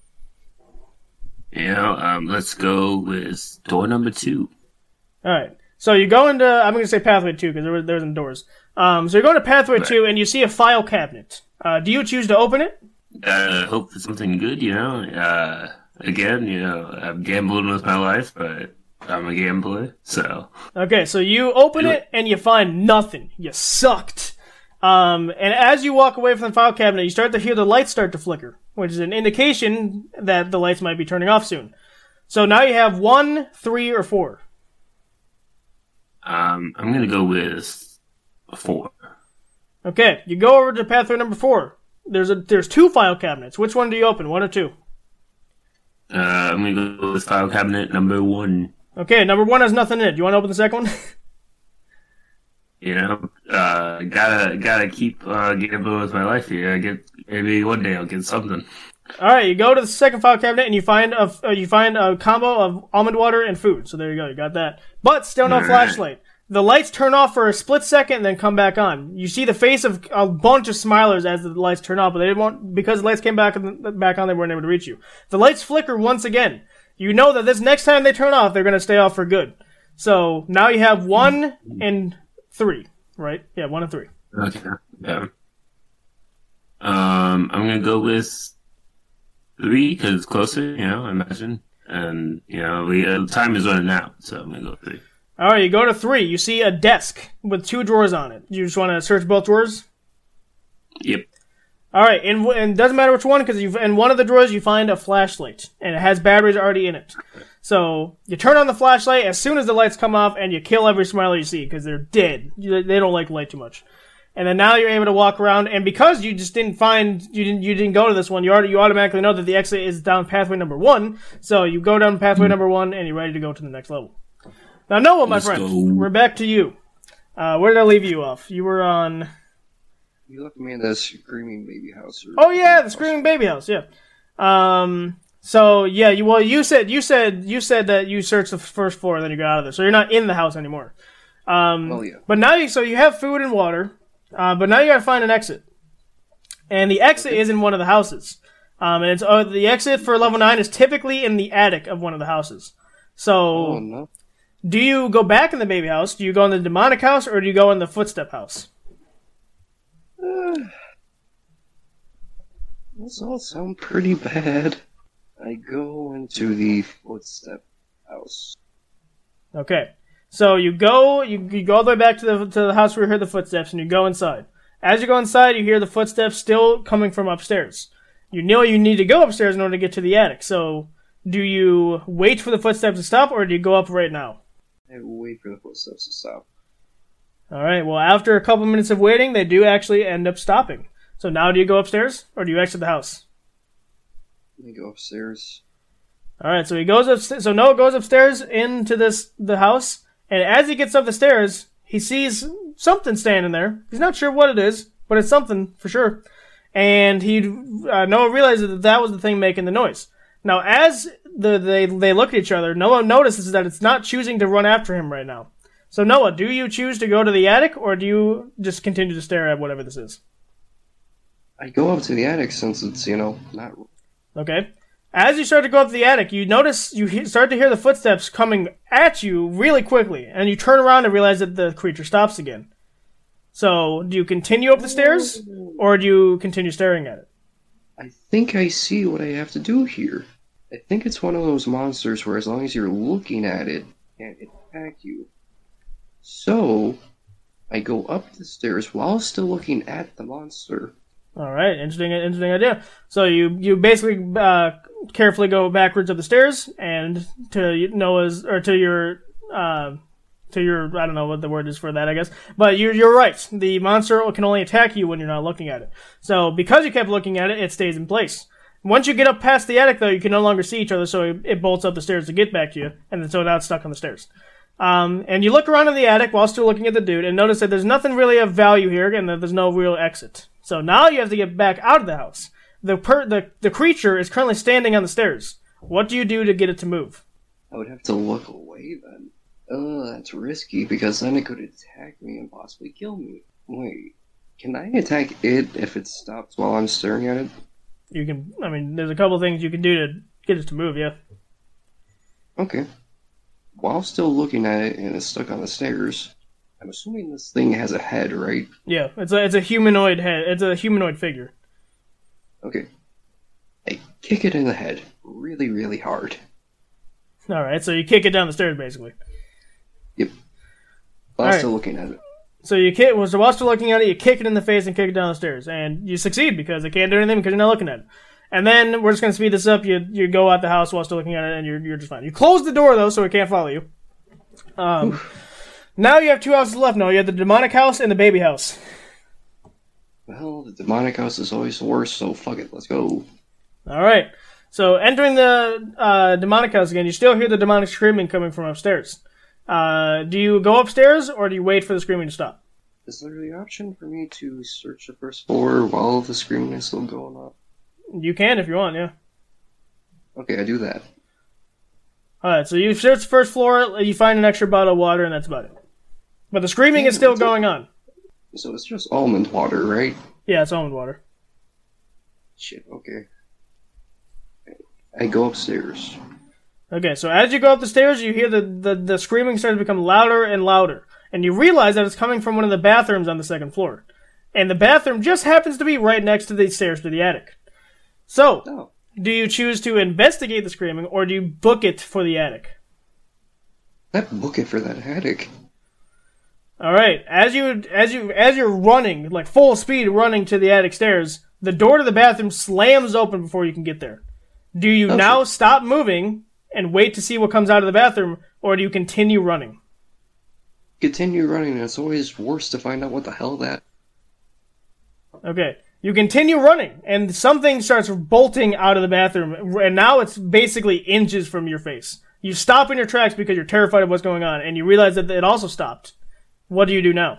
You know, um, let's go with door number two.
All right. So you go into, I'm going to say pathway two, because there, there's some doors. Um, so you're going to pathway right. two, and you see a file cabinet. Uh, do you choose to open it?
Uh, hope for something good, you know. Uh, again, you know, I'm gambling with my life, but I'm a gambler, so.
Okay, so you open it, and you find nothing. You sucked. Um, and as you walk away from the file cabinet, you start to hear the lights start to flicker, which is an indication that the lights might be turning off soon. So now you have one, three, or four.
Um, I'm gonna go with a four.
Okay, you go over to pathway number four. There's a there's two file cabinets. Which one do you open? One or two?
Uh, I'm gonna go with file cabinet number one.
Okay, number one has nothing in it. Do you want to open the second one?
You know, uh, gotta gotta keep uh, gambling with my life here. I get maybe one day I'll get something.
All right, you go to the second file cabinet and you find a uh, you find a combo of almond water and food. So there you go, you got that. But still no flashlight. The lights turn off for a split second and then come back on. You see the face of a bunch of smilers as the lights turn off, but they didn't want because the lights came back back on. They weren't able to reach you. The lights flicker once again. You know that this next time they turn off, they're going to stay off for good. So now you have one and three, right? Yeah, one and three.
Okay. Yeah. Um, I'm gonna go with three because it's closer, you know, I imagine. And, you know, we uh, time is running out, so I'm going to go three.
All right, you go to three. You see a desk with two drawers on it. You just want to search both drawers?
Yep.
All right, and, and it doesn't matter which one, because in one of the drawers you find a flashlight, and it has batteries already in it. So you turn on the flashlight as soon as the lights come off, and you kill every smiler you see, because they're dead. They don't like light too much. And then now you're able to walk around, and because you just didn't find, you didn't, you didn't go to this one, you already, you automatically know that the exit is down pathway number one, so you go down pathway mm. number one, and you're ready to go to the next level. Now, Noah, my Let's friend, go. We're back to you. Uh, where did I leave you off? You were on...
You left me in the screaming baby house.
Oh, yeah, the screaming baby house, yeah. Um, so, yeah, you, well, you said, you said, you said that you searched the first floor, and then you got out of there, so you're not in the house anymore. Um,
oh, yeah.
But now you, so you have food and water. Uh, but now you gotta find an exit. And the exit okay. is in one of the houses. Um, and it's, uh, the exit for level nine is typically in the attic of one of the houses. So,
oh, no.
Do you go back in the baby house, do you go in the demonic house, or do you go in the footstep house?
Uh, those all sound pretty bad. I go into the footstep house.
Okay. So you go, you, you go all the way back to the to the house where you heard the footsteps, and you go inside. As you go inside, you hear the footsteps still coming from upstairs. You know you need to go upstairs in order to get to the attic. So, do you wait for the footsteps to stop, or do you go up right now?
I wait for the footsteps to stop.
All right. Well, after a couple minutes of waiting, they do actually end up stopping. So now, do you go upstairs, or do you exit the house?
Let me go upstairs.
All right. So he goes upstairs. So Noah goes upstairs into this the house. And as he gets up the stairs, he sees something standing there. He's not sure what it is, but it's something for sure. And he, uh, Noah realizes that that was the thing making the noise. Now, as the, they they look at each other, Noah notices that it's not choosing to run after him right now. So, Noah, do you choose to go to the attic, or do you just continue to stare at whatever this is?
I go up to the attic since it's, you know, not...
Okay. As you start to go up the attic, you notice you he- start to hear the footsteps coming at you really quickly, and you turn around and realize that the creature stops again. So, do you continue up the stairs, or do you continue staring at it?
I think I see what I have to do here. I think it's one of those monsters where as long as you're looking at it, it can't attack you. So, I go up the stairs while still looking at the monster.
All right, interesting, interesting idea. So you you basically uh, carefully go backwards up the stairs and to Noah's or to your uh, to your I don't know what the word is for that I guess, but you're you're right. The monster can only attack you when you're not looking at it. So because you kept looking at it, it stays in place. Once you get up past the attic, though, you can no longer see each other, so it, it bolts up the stairs to get back to you, and then so now it's stuck on the stairs. Um, and you look around in the attic while still looking at the dude, and notice that there's nothing really of value here, and that there's no real exit. So now you have to get back out of the house. The per- the the creature is currently standing on the stairs. What do you do to get it to move?
I would have to look away then. Oh, that's risky, because then it could attack me and possibly kill me. Wait, can I attack it if it stops while I'm staring at it?
You can, I mean, there's a couple things you can do to get it to move, yeah.
Okay. While still looking at it and it's stuck on the stairs, I'm assuming this thing has a head, right?
Yeah, it's a it's a humanoid head. It's a humanoid figure.
Okay. I kick it in the head really, really hard.
All right, so you kick it down the stairs, basically.
Yep. While
All
still
right.
looking at it.
So you kick, well, so while still looking at it, you kick it in the face and kick it down the stairs, and you succeed because it can't do anything because you're not looking at it. And then we're just going to speed this up. You you go out the house while still looking at it, and you're you're just fine. You close the door though, so it can't follow you. Um, now you have two houses left. No, you have the demonic house and the baby house.
Well, the demonic house is always the worst, so fuck it, let's go.
All right. So entering the uh, demonic house again, you still hear the demonic screaming coming from upstairs. Uh, do you go upstairs or do you wait for the screaming to stop?
Is there the option for me to search the first floor while the screaming is still going on?
You can if you want, yeah.
Okay, I do that.
Alright, so you search the first floor, you find an extra bottle of water, and that's about it. But the screaming is still going on.
So it's just almond water, right?
Yeah, it's almond water.
Shit, okay. I go upstairs.
Okay, so as you go up the stairs, you hear the, the, the screaming start to become louder and louder. And you realize that it's coming from one of the bathrooms on the second floor. And the bathroom just happens to be right next to the stairs to the attic. So,
Oh.
do you choose to investigate the screaming, or do you book it for the attic?
That book it for that attic.
Alright, as you as you as you're running, like full speed running to the attic stairs, the door to the bathroom slams open before you can get there. Do you
Oh,
now
shit.
stop moving and wait to see what comes out of the bathroom, or do you continue running?
Continue running, and it's always worse to find out what the hell that...
Okay. You continue running, and something starts bolting out of the bathroom, and now it's basically inches from your face. You stop in your tracks because you're terrified of what's going on, and you realize that it also stopped. What do you do now?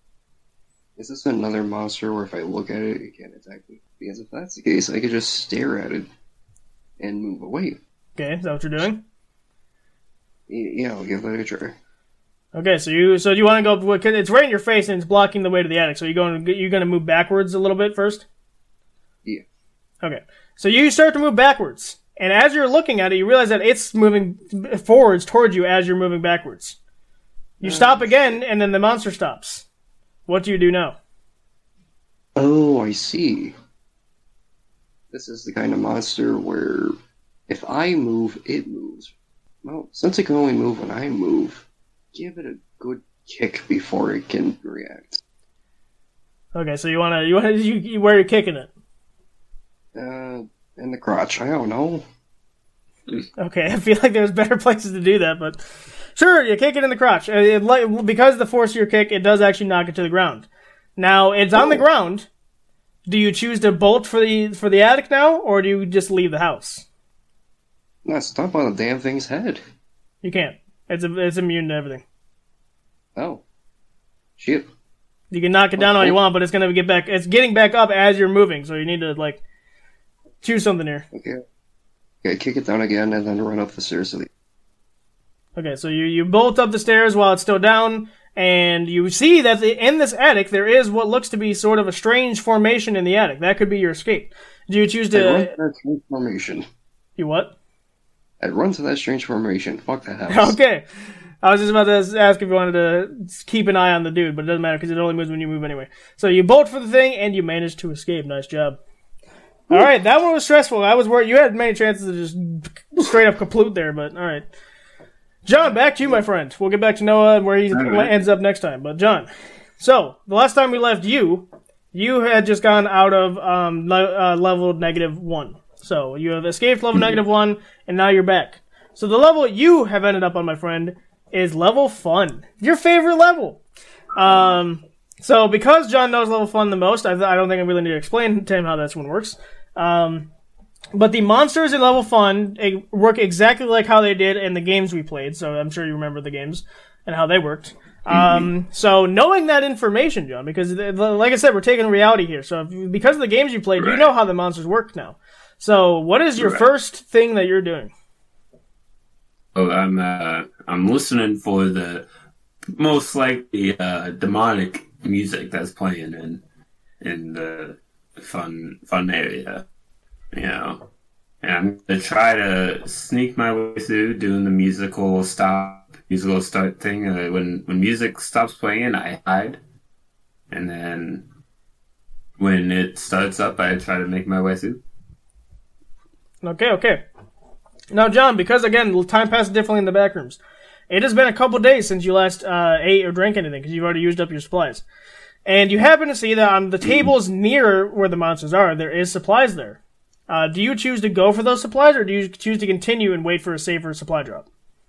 Is this another monster where if I look at it, it can't attack me? Because if that's the case, I could just stare at it and move away.
Okay, is that what you're doing?
Y- Yeah, I'll give that a try.
Okay, so you so do you want to go? Cause it's right in your face and it's blocking the way to the attic. So you're going to you're going to move backwards a little bit first.
Yeah.
Okay, so you start to move backwards, and as you're looking at it, you realize that it's moving forwards towards you as you're moving backwards. You
Uh,
stop again, and then the monster stops. What do you do now?
Oh, I see. This is the kind of monster where if I move, it moves. Well, since it can only move when I move, give it a good kick before it can react.
Okay, so you want to you want to you, you where you're kicking it?
Uh, in the crotch, I don't know.
Okay, I feel like there's better places to do that, but sure, you kick it in the crotch. Uh, It, it, because of the force of your kick, it does actually knock it to the ground. Now it's on the
Oh.
ground. Do you choose to bolt for the for the attic now, or do you just leave the house?
Nah, stop on the damn thing's head.
You can't. It's a, it's immune to everything.
Oh. Shit.
You can knock it down all you want, but it's gonna get back. It's getting back up as you're moving, so you need to like choose something here.
Okay. Okay, kick it down again and then run up the stairs to the...
Okay, so you, you bolt up the stairs while it's still down, and you see that the, in this attic there is what looks to be sort of a strange formation in the attic. That could be your escape. Do you choose
I run
to?
that transformation.
You what?
I'd run to that strange formation. Fuck that house.
Okay. I was just about to ask if you wanted to keep an eye on the dude, but it doesn't matter because it only moves when you move anyway. So you bolt for the thing, and you managed to escape. Nice job. All right, that one was stressful. I was worried. You had many chances to just straight up kaploot there, but all right. John, back to you, my friend. We'll get back to Noah and where he ends up next time. But John, so the last time we left you, you had just gone out of um, le- uh, level negative one. So you have escaped level negative one, and now you're back. So the level you have ended up on, my friend, is level fun. Your favorite level. Um, so because John knows level fun the most, I, I don't think I really need to explain to him how this one works. Um, but the monsters in level fun eh, work exactly like how they did in the games we played. So I'm sure you remember the games and how they worked. Um, so knowing that information, John, because like I said, we're taking reality here. So if, because of the games you played, right. You know how the monsters work now. So what is your right. first thing that you're doing?
Oh, I'm uh, I'm listening for the most likely uh, demonic music that's playing in in the fun fun area, you know. And I'm gonna try to sneak my way through doing the musical stop, musical start thing. Uh, when when music stops playing, I hide, and then when it starts up, I try to make my way through.
Okay, okay. Now, John, because, again, time passes differently in the back rooms, it has been a couple days since you last uh, ate or drank anything, because you've already used up your supplies. And you happen to see that on the tables near where the monsters are, there is supplies there. Uh, do you choose to go for those supplies, or do you choose to continue and wait for a safer supply drop?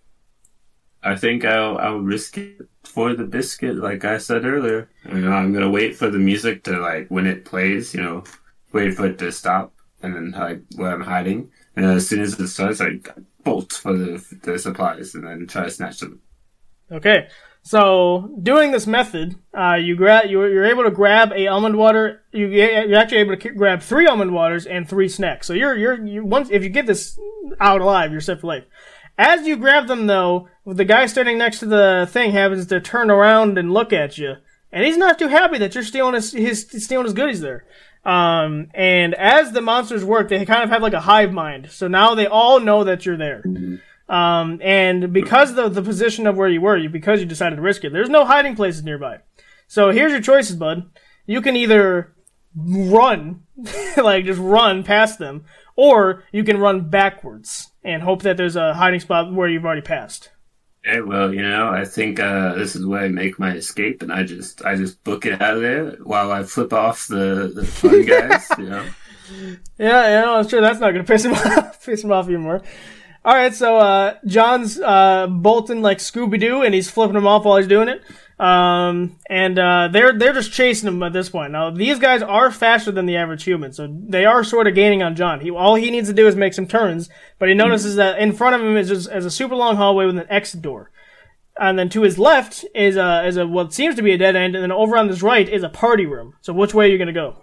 I think I'll, I'll risk it for the biscuit, like I said earlier. You know, I'm going to wait for the music to, like, when it plays, you know, wait for it to stop, and then, like, where I'm hiding. And as soon as it starts, I bolt for the, the supplies and then try to snatch them.
Okay, so doing this method, uh, you grab you're, you're able to grab a almond water. You you're actually able to grab three almond waters and three snacks. So you're you're you once if you get this out alive, you're set for life. As you grab them, though, the guy standing next to the thing happens to turn around and look at you, and he's not too happy that you're stealing his, his stealing his goodies there. Um, and as the monsters work, they kind of have like a hive mind. So now they all know that you're there. Mm-hmm. Um, and because of the, the position of where you were, you, because you decided to risk it, there's no hiding places nearby. So here's your choices, bud. You can either run, like just run past them, or you can run backwards and hope that there's a hiding spot where you've already passed.
Okay, well, you know, I think uh, this is where I make my escape, and I just I just book it out of there while I flip off the, the fun guys, you know.
Yeah, yeah, I'm sure that's not going to piss him off, piss him off even more. All right, so uh, John's uh, bolting like Scooby-Doo, and he's flipping him off while he's doing it. Um, and uh, they're they're just chasing him at this point. Now, these guys are faster than the average human, so they are sort of gaining on John. He all he needs to do is make some turns, but he notices that in front of him is just is a super long hallway with an exit door, and then to his left is a is a what seems to be a dead end, and then over on his right is a party room. So, which way are you going to go?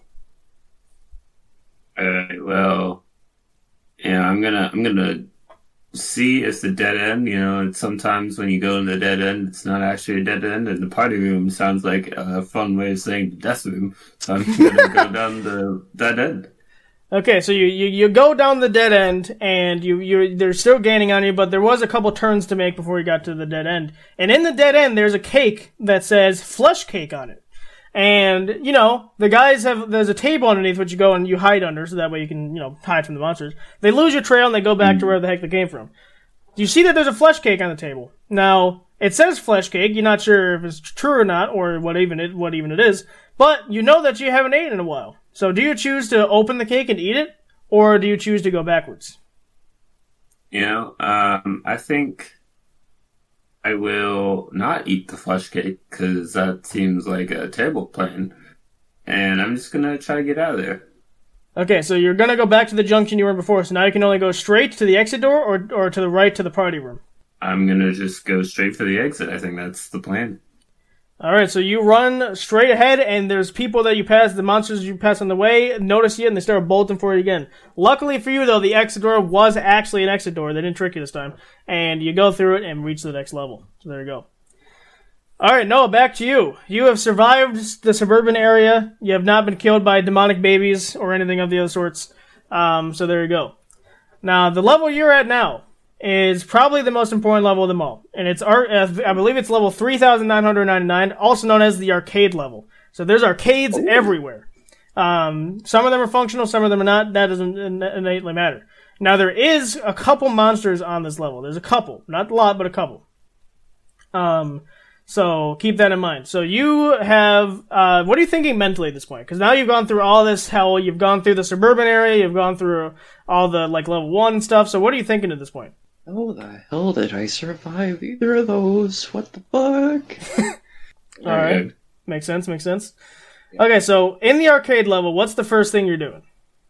All right. Well, yeah, I'm gonna I'm gonna. see it's the dead end. You know, sometimes when you go in the dead end, it's not actually a dead end, and the party room sounds like a fun way of saying the death room. So I'm gonna go down the dead end.
Okay, so you, you, you go down the dead end, and you you they're still gaining on you, but there was a couple turns to make before you got to the dead end. And in the dead end, there's a cake that says flesh cake on it. And, you know, the guys have, there's a table underneath which you go and you hide under, so that way you can, you know, hide from the monsters. They lose your trail and they go back mm. to where the heck they came from. You see that there's a flesh cake on the table. Now, it says flesh cake, you're not sure if it's true or not, or what even it, what even it is, but you know that you haven't eaten in a while. So do you choose to open the cake and eat it, or do you choose to go backwards?
You know, um, I think I will not eat the flesh cake, because that seems like a terrible plan. And I'm just going to try to get out of there.
Okay, so you're going to go back to the junction you were before, so now you can only go straight to the exit door or or to the right to the party room?
I'm going to just go straight for the exit. I think that's the plan.
Alright, so you run straight ahead, and there's people that you pass, the monsters you pass on the way, notice you, and they start bolting for you again. Luckily for you, though, the exit door was actually an exit door. They didn't trick you this time. And you go through it and reach the next level. So there you go. Alright, Noah, back to you. You have survived the suburban area. You have not been killed by demonic babies or anything of the other sorts. Um, so there you go. Now, the level you're at now is probably the most important level of them all. And it's, I believe it's level three thousand nine hundred ninety-nine, also known as the arcade level. So there's arcades Ooh. everywhere. Um, some of them are functional, some of them are not. That doesn't innately matter. Now, there is a couple monsters on this level. There's a couple. Not a lot, but a couple. Um, so keep that in mind. So you have, uh, what are you thinking mentally at this point? Because now you've gone through all this hell. You've gone through the suburban area. You've gone through all the, like, level one and stuff. So what are you thinking at this point?
How the hell did I survive either of those? What the fuck?
All right. Makes sense, makes sense. Yeah. Okay, so in the arcade level, what's the first thing you're doing?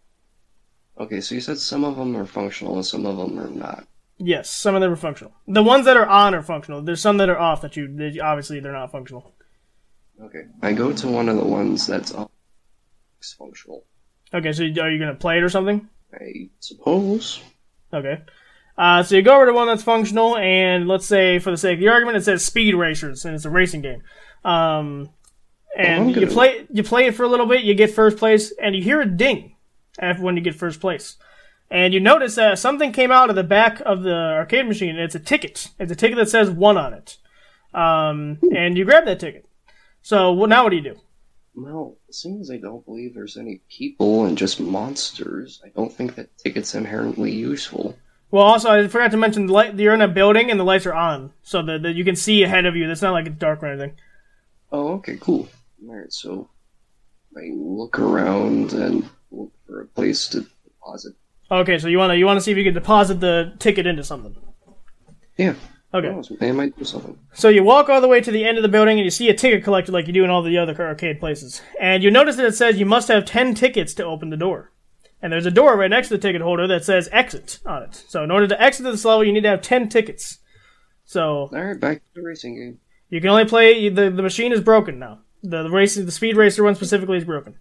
Okay, so you said some of them are functional and some of them are not.
Yes, some of them are functional. The ones that are on are functional. There's some that are off that you, that obviously they're not functional.
Okay, I go to one of the ones that's off, functional.
Okay, so are you going to play it or something?
I suppose.
Okay. Uh, so you go over to one that's functional, and let's say, for the sake of the argument, it says Speed Racers, and it's a racing game. Um, and oh, you play you play it for a little bit, you get first place, and you hear a ding after when you get first place. And you notice that something came out of the back of the arcade machine, and it's a ticket. It's a ticket that says one on it. Um, and you grab that ticket. So well, now what do you do?
Well, seeing as I don't believe there's any people and just monsters, I don't think that ticket's inherently useful.
Well, also, I forgot to mention, the light, you're in a building and the lights are on, so that, that you can see ahead of you. It's not like it's dark or anything.
Oh, okay, cool. Alright, so I look around and look for a place to deposit.
Okay, so you want to you want to see if you can deposit the ticket into something.
Yeah.
Okay.
Oh, they might do something.
So you walk all the way to the end of the building and you see a ticket collector like you do in all the other arcade places. And you notice that it says you must have ten tickets to open the door. And there's a door right next to the ticket holder that says exit on it. So in order to exit this level, you need to have ten tickets. So
alright, back to the racing game.
You can only play, the, the machine is broken now. The, the racing, the Speed Racer one specifically is broken.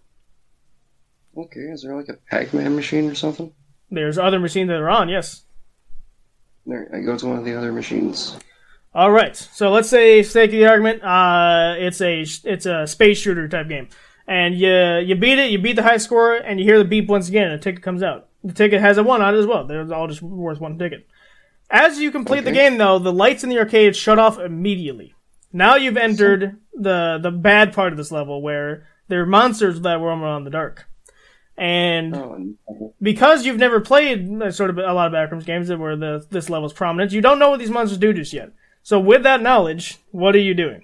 Okay, is there like a Pac-Man machine or something?
There's other machines that are on, yes.
There, I go to one of the other machines.
All right, so let's say, for sake of the argument, uh, it's a it's a space shooter type game, and you you beat it, you beat the high score, and you hear the beep once again, and a ticket comes out. The ticket has a one on it as well. They're all just worth one ticket. As you complete okay. the game, though, the lights in the arcade shut off immediately. Now you've entered the the bad part of this level, where there are monsters that roam around in the dark. And oh, because you've never played sort of a lot of Backrooms games where the, this level is prominent, you don't know what these monsters do just yet. So with that knowledge, what are you doing?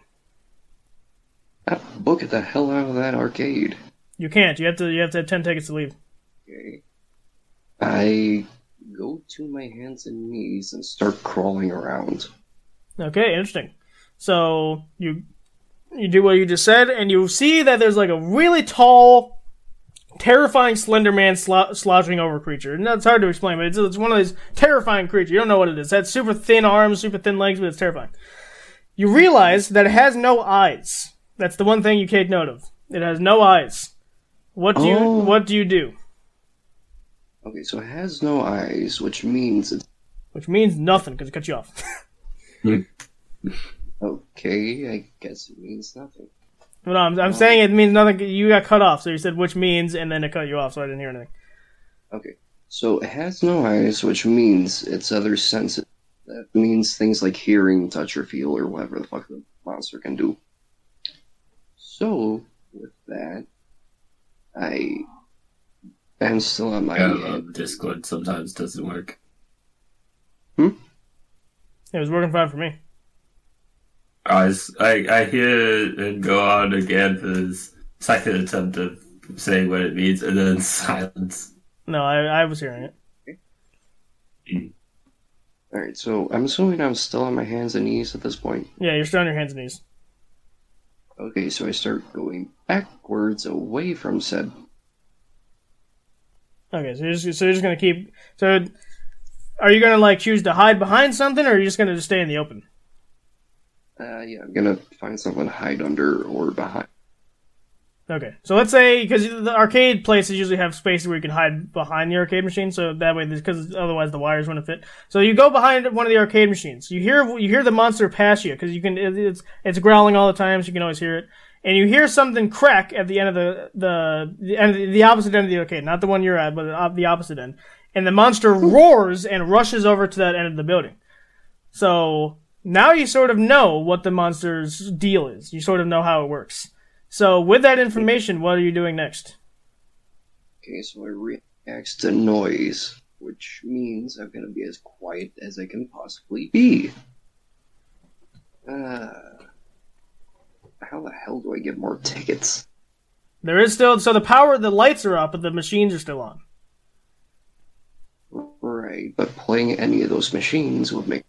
Uh, book the hell out of that arcade.
You can't. You have to. You have to have ten tickets to leave.
Okay. I go to my hands and knees and start crawling around.
Okay, interesting. So you you do what you just said, and you see that there's like a really tall, terrifying Slender Man slou- slouching over creature. And that's hard to explain, but it's, it's one of these terrifying creatures. You don't know what it is. It has super thin arms, super thin legs, but it's terrifying. You realize that it has no eyes. That's the one thing you take note of. It has no eyes. What do oh. you What do you do?
Okay, so it has no eyes, which means it's...
Which means nothing, because it cut you off.
Okay, I guess it means nothing.
No, I'm, I'm um, saying it means nothing. You got cut off, so you said which means, and then it cut you off, so I didn't hear anything.
Okay, so it has no eyes, which means its other senses. That means things like hearing, touch, or feel, or whatever the fuck the monster can do. So, with that, I am still on my
yeah,
head.
Um, Discord sometimes doesn't work.
Hmm?
It was working fine for me.
I, was, I, I hear it go on again for this second attempt of saying what it means, and then silence.
No, I, I was hearing it.
Okay. Mm. Alright, so I'm assuming I'm still on my hands and knees at this point.
Yeah, you're still on your hands and knees.
Okay, so I start going backwards away from said.
Okay, so you're just, so you're just gonna keep... So, are you gonna, like, choose to hide behind something, or are you just gonna just stay in the open?
Uh, yeah, I'm gonna find something to hide under or behind.
Okay, so let's say, because the arcade places usually have spaces where you can hide behind the arcade machine, so that way, because otherwise the wires wouldn't fit. So you go behind one of the arcade machines. You hear you hear the monster pass you, because you can it's it's growling all the time, so you can always hear it. And you hear something crack at the end of the the the end of the, the opposite end of the arcade, not the one you're at, but the opposite end. and the monster roars and rushes over to that end of the building. So now you sort of know what the monster's deal is. You sort of know how it works. So with that information, what are you doing next?
Okay, so it reacts to noise, which means I'm going to be as quiet as I can possibly be. Uh, how the hell do I get more tickets?
There is still... So the power... The lights are up, but the machines are still on.
Right, but playing any of those machines would make...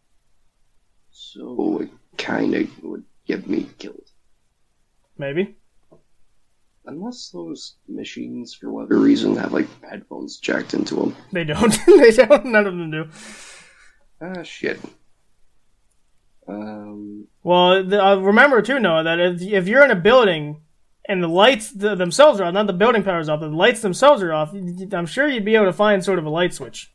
So it kind of would get me killed.
Maybe.
Unless those machines, for whatever reason, have, like, headphones jacked into them.
They don't. They don't. None of them do.
Ah, shit. Um...
Well, the, uh, remember, too, Noah, that if, if you're in a building... and the lights the, themselves are off, not the building power's off, the lights themselves are off, I'm sure you'd be able to find sort of a light switch.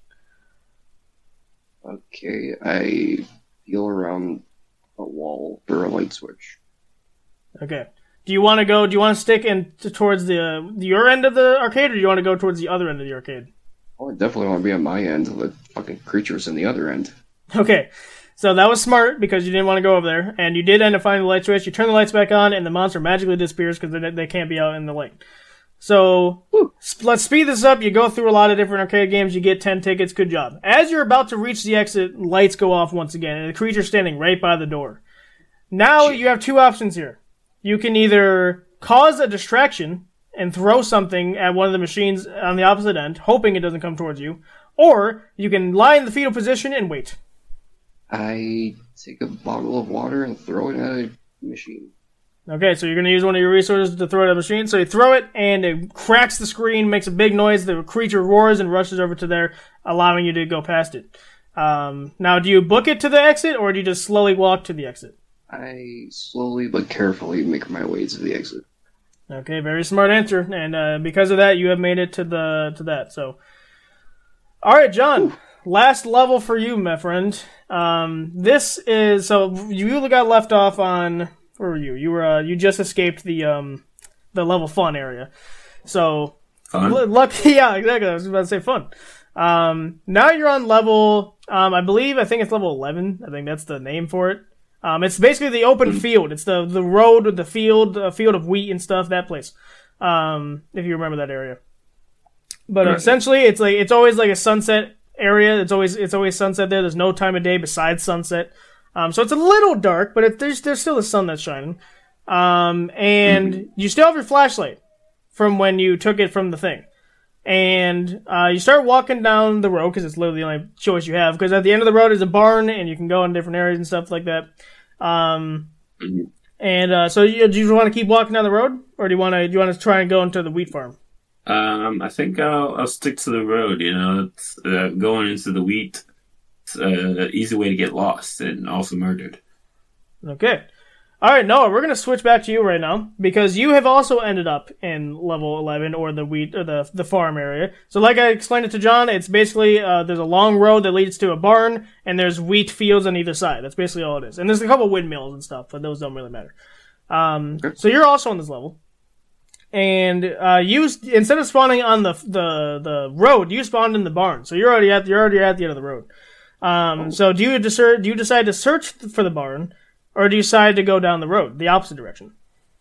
Okay, I feel around a wall for a light switch.
Okay. Do you want to go, do you want to stick in to, towards the uh, your end of the arcade, or do you want to go towards the other end of the arcade?
Oh, I definitely want to be on my end. The fucking creature's in the other end.
Okay. So that was smart, because you didn't want to go over there, and you did end up finding the light switch. You turn the lights back on, and the monster magically disappears because they, they can't be out in the light. So, sp- let's speed this up. You go through a lot of different arcade games, you get ten tickets, good job. As you're about to reach the exit, lights go off once again, and the creature's standing right by the door. Now, you have two options here. You can either cause a distraction and throw something at one of the machines on the opposite end, hoping it doesn't come towards you, or you can lie in the fetal position and wait.
I take a bottle of water and throw it at a machine.
Okay, so you're going to use one of your resources to throw it at a machine. So you throw it, and it cracks the screen, makes a big noise. The creature roars and rushes over to there, allowing you to go past it. Um, now, do you book it to the exit, or do you just slowly walk to the exit?
I slowly but carefully make my way to the exit.
Okay, very smart answer. And uh, because of that, you have made it to the to that. So, all right, John. Ooh. Last level for you, my friend. Um, this is so you got left off on where were you? You were uh, you just escaped the um the level fun area. So
fun.
L- lucky, yeah, exactly. I was about to say fun. Um, now you're on level. Um, I believe I think it's level eleven. I think that's the name for it. Um, it's basically the open field. It's the the road with the field, a field of wheat and stuff. That place. Um, if you remember that area. But uh, essentially, it's like it's always like a sunset area. It's always it's always sunset there. There's no time of day besides sunset. Um, so it's a little dark, but it, there's there's still the sun that's shining. Um, and mm-hmm. you still have your flashlight from when you took it from the thing. And uh, you start walking down the road because it's literally the only choice you have. Because at the end of the road is a barn, and you can go in different areas and stuff like that. Um, mm-hmm. And uh, so, you, do you want to keep walking down the road, or do you want to do you want to try and go into the wheat farm?
Um, I think I'll I'll stick to the road. You know, it's, uh, going into the wheat, it's uh, an easy way to get lost and also murdered.
Okay. All right, Noah, we're going to switch back to you right now because you have also ended up in level eleven or the wheat or the the farm area. So like I explained it to John, it's basically uh, there's a long road that leads to a barn and there's wheat fields on either side. That's basically all it is. And there's a couple windmills and stuff, but those don't really matter. Um, so you're also on this level. And uh, you instead of spawning on the the the road, you spawned in the barn. So you're already at you're already at the end of the road. Um, so do you decide do you decide to search for the barn? Or do you decide to go down the road, the opposite direction?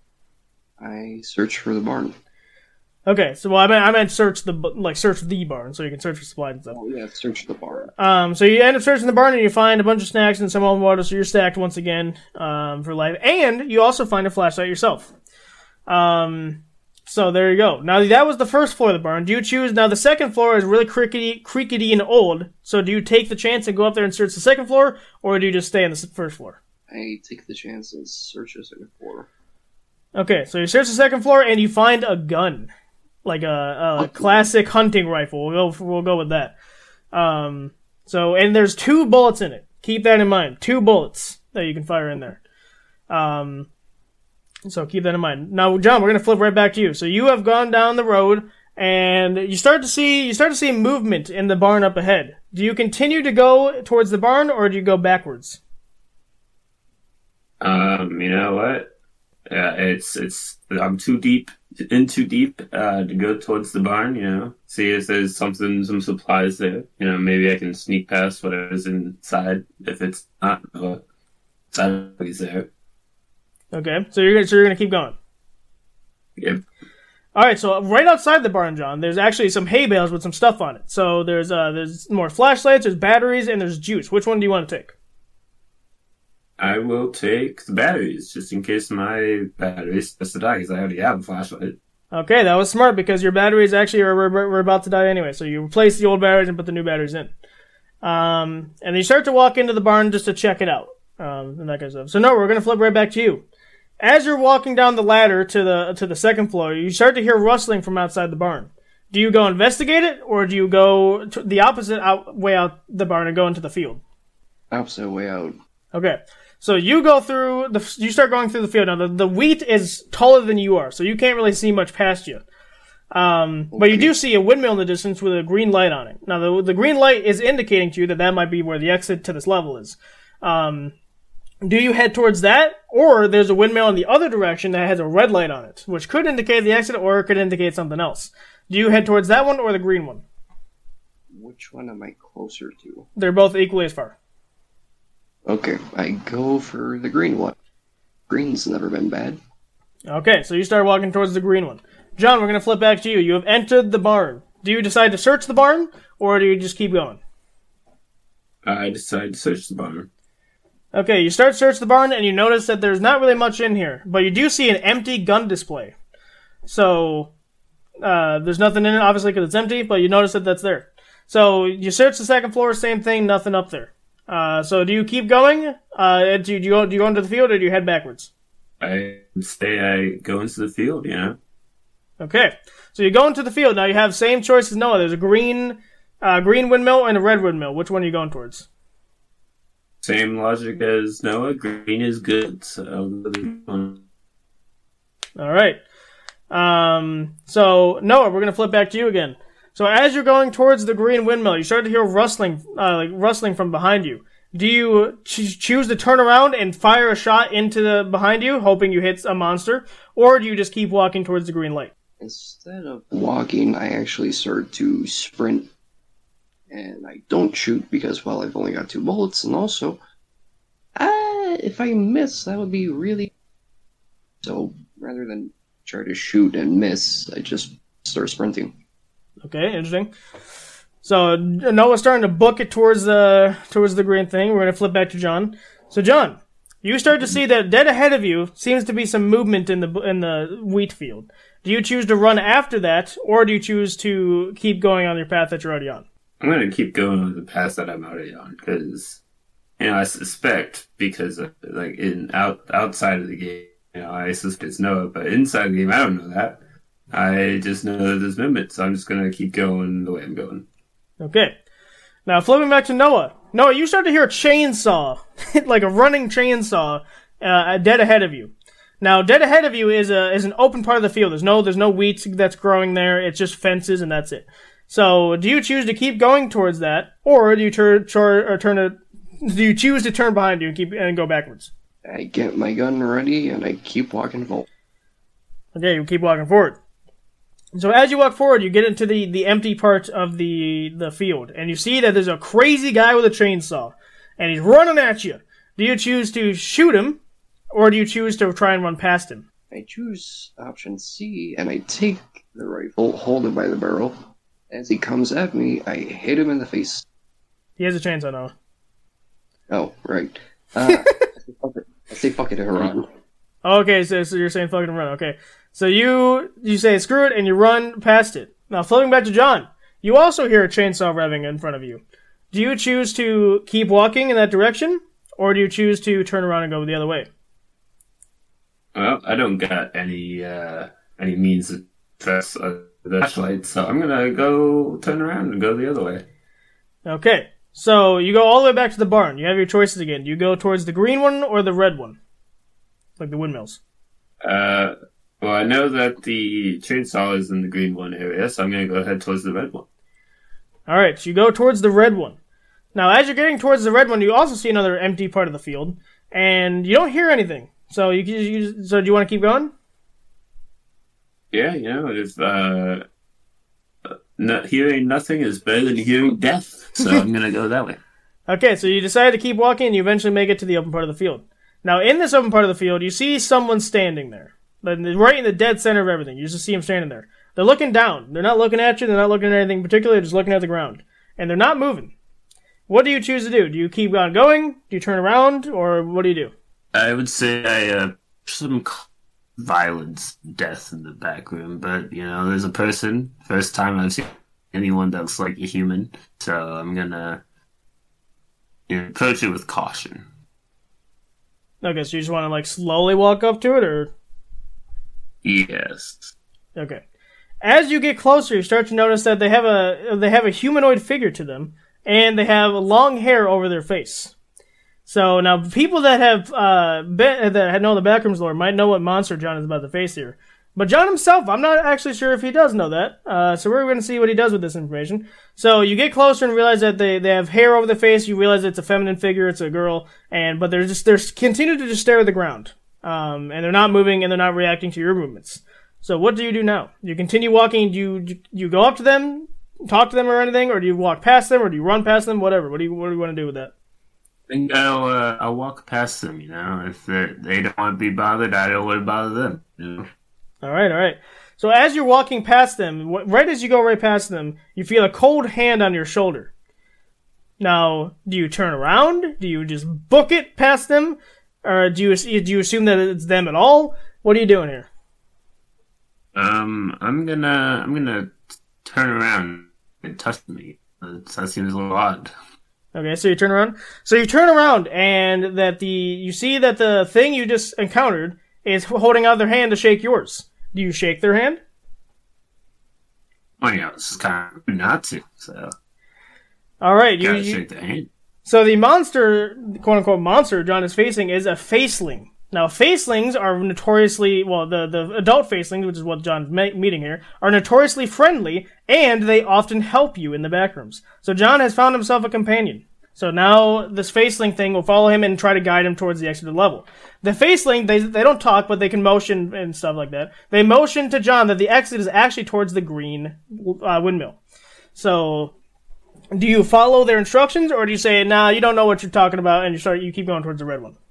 I search for the barn.
Okay, so well, I meant I meant search the like search the barn, so you can search for supplies and stuff.
Oh yeah, search the barn.
Um, so you end up searching the barn and you find a bunch of snacks and some almond water, so you're stacked once again um, for life. And you also find a flashlight yourself. Um, so there you go. Now that was the first floor of the barn. Do you choose now? The second floor is really creaky, creaky and old. So do you take the chance and go up there and search the second floor, or do you just stay on the first floor?
I take the chance and search the second floor.
Okay, so you search the second floor and you find a gun, like a, a classic hunting rifle. We'll go, we'll go with that. Um, so and there's two bullets in it. Keep that in mind. Two bullets that you can fire in there. Um, so keep that in mind. Now, John, we're gonna flip right back to you. So you have gone down the road and you start to see you start to see movement in the barn up ahead. Do you continue to go towards the barn or do you go backwards?
Um, you know what? Yeah, it's it's I'm too deep in too deep uh, to go towards the barn, you know, see if there's something, some supplies there. You know, maybe I can sneak past whatever's inside if it's not uh, somebody's there.
Okay, so you're gonna, so you're gonna keep going.
Yep.
All right, so right outside the barn, John, there's actually some hay bales with some stuff on it. So there's uh, there's more flashlights, there's batteries, and there's juice. Which one do you want to take?
I will take the batteries, just in case my battery starts to die, because I already have a flashlight.
Okay, that was smart, because your batteries actually are, were, were about to die anyway. So you replace the old batteries and put the new batteries in. Um, and you start to walk into the barn just to check it out, um, and that kind of stuff. So no, we're going to flip right back to you. As you're walking down the ladder to the to the second floor, you start to hear rustling from outside the barn. Do you go investigate it, or do you go to the opposite out, way out the barn and go into the field?
Opposite way out.
Okay, so you go through the you start going through the field. Now the, the wheat is taller than you are, so you can't really see much past you. Um, okay. But you do see a windmill in the distance with a green light on it. Now the the green light is indicating to you that that might be where the exit to this level is. Um, Do you head towards that, or there's a windmill in the other direction that has a red light on it, which could indicate the exit, or it could indicate something else? Do you head towards that one or the green one?
Which one am I closer to?
They're both equally as far.
Okay, I go for the green one. Green's never been bad.
Okay, so you start walking towards the green one. John, we're going to flip back to you. You have entered the barn. Do you decide to search the barn, or do you just keep going?
I decide to search the barn.
Okay, you start to search the barn, and you notice that there's not really much in here, but you do see an empty gun display. So, uh, there's nothing in it, obviously, because it's empty, but you notice that that's there. So, you search the second floor, same thing, nothing up there. Uh, so do you keep going? Uh, do you, do you go, do you go into the field, or do you head backwards?
I say I go into the field, you know?
Okay, so you go into the field. Now you have same choice as Noah. There's a green, uh, green windmill and a red windmill. Which one are you going towards?
Same logic as Noah. Green is good. So
all right. Um, so Noah, we're gonna flip back to you again. So as you're going towards the green windmill, you start to hear rustling, uh, like rustling from behind you. Do you ch- choose to turn around and fire a shot into the behind you, hoping you hit a monster, or do you just keep walking towards the green light?
Instead of walking, I actually start to sprint. And I don't shoot because, well, I've only got two bullets, and also, uh, if I miss, that would be really... So, rather than try to shoot and miss, I just start sprinting.
Okay, interesting. So, Noah's starting to book it towards the, towards the green thing. We're going to flip back to John. So, John, you start to see that dead ahead of you seems to be some movement in the in the wheat field. Do you choose to run after that, or do you choose to keep going on your path that you're already on?
I'm going to keep going on the path that I'm already on, because, you know, I suspect, because, of, like, in out outside of the game, you know, I suspect it's Noah, but inside the game, I don't know that. I just know that there's movement, so I'm just going to keep going the way I'm going.
Okay. Now, flipping back to Noah. Noah, you start to hear a chainsaw, like a running chainsaw, uh, dead ahead of you. Now, dead ahead of you is a is an open part of the field. There's no there's no wheat that's growing there. It's just fences, and that's it. So, do you choose to keep going towards that, or do you turn or turn it? Do you choose to turn behind you and keep and go backwards?
I get my gun ready and I keep walking forward.
Okay, you keep walking forward. So as you walk forward, you get into the, the empty part of the the field, and you see that there's a crazy guy with a chainsaw, and he's running at you. Do you choose to shoot him, or do you choose to try and run past him?
I choose option C, and I take the rifle, hold it by the barrel. As he comes at me, I hit him in the face.
He has a chainsaw now.
Oh, right. Uh, I, say fuck it. I say fuck it and run.
Okay, so, so you're saying fuck it and run. Okay. So you you say screw it and you run past it. Now flipping back to John, you also hear a chainsaw revving in front of you. Do you choose to keep walking in that direction, or do you choose to turn around and go the other way?
Well, I don't got any uh, any means of press uh, the flashlight, so I'm gonna go turn around and go the other way.
Okay, so you go all the way back to the barn. You have your choices again. Do you go towards the green one or the red one, like the windmills?
Uh, well, I know that the chainsaw is in the green one area, so I'm gonna go ahead towards the red one.
All right, so you go towards the red one. Now, as you're getting towards the red one, you also see another empty part of the field, and you don't hear anything. So you, you so do you want to keep going?
Yeah, you know, if uh, no, hearing nothing is better than hearing death, so I'm gonna go that way.
Okay, so you decide to keep walking, and you eventually make it to the open part of the field. Now, in this open part of the field, you see someone standing there, right in the dead center of everything. You just see him standing there. They're looking down. They're not looking at you. They're not looking at anything particular. They're just looking at the ground, and they're not moving. What do you choose to do? Do you keep on going? Do you turn around, or what do you do?
I would say I uh, some violence, death in the back room, but you know, there's a person. First time I've seen anyone that looks like a human, so I'm gonna you know, approach it with caution.
Okay, so you just want to like slowly walk up to it, or?
Yes.
Okay. As you get closer, you start to notice that they have a they have a humanoid figure to them, and they have long hair over their face. So now, people that have uh, been, that know the Backrooms lore might know what monster John is about to face here. But John himself, I'm not actually sure if he does know that. Uh, so we're going to see what he does with this information. So you get closer and realize that they, they have hair over the face. You realize it's a feminine figure, it's a girl, and but they're just they're continue to just stare at the ground, um, and they're not moving and they're not reacting to your movements. So what do you do now? You continue walking. Do you do you go up to them, talk to them or anything, or do you walk past them, or do you run past them? Whatever. What do you what do you want to do with that?
I think I'll uh, I'll walk past them. You know, if they don't want to be bothered, I don't want to bother them. You know?
All right, all right. So as you're walking past them, right as you go right past them, you feel a cold hand on your shoulder. Now, do you turn around? Do you just book it past them, or do you do you assume that it's them at all? What are you doing here?
Um, I'm gonna I'm gonna turn around and touch me. That seems a little odd.
Okay, so you turn around. So you turn around, and that the you see that the thing you just encountered is holding out their hand to shake yours. Do you shake their hand?
Well, yeah, this is kind of not to. So,
all right,
you gotta
you,
shake the hand. So
the monster, quote unquote monster, John is facing is a faceling. Now, facelings are notoriously well, the the adult facelings, which is what John's me- meeting here, are notoriously friendly, and they often help you in the backrooms. So John has found himself a companion. So now this faceling thing will follow him and try to guide him towards the exit of the level. The faceling, they they don't talk, but they can motion and stuff like that. They motion to John that the exit is actually towards the green uh, windmill. So, do you follow their instructions, or do you say, "Nah, you don't know what you're talking about," and you start you keep going towards the red one?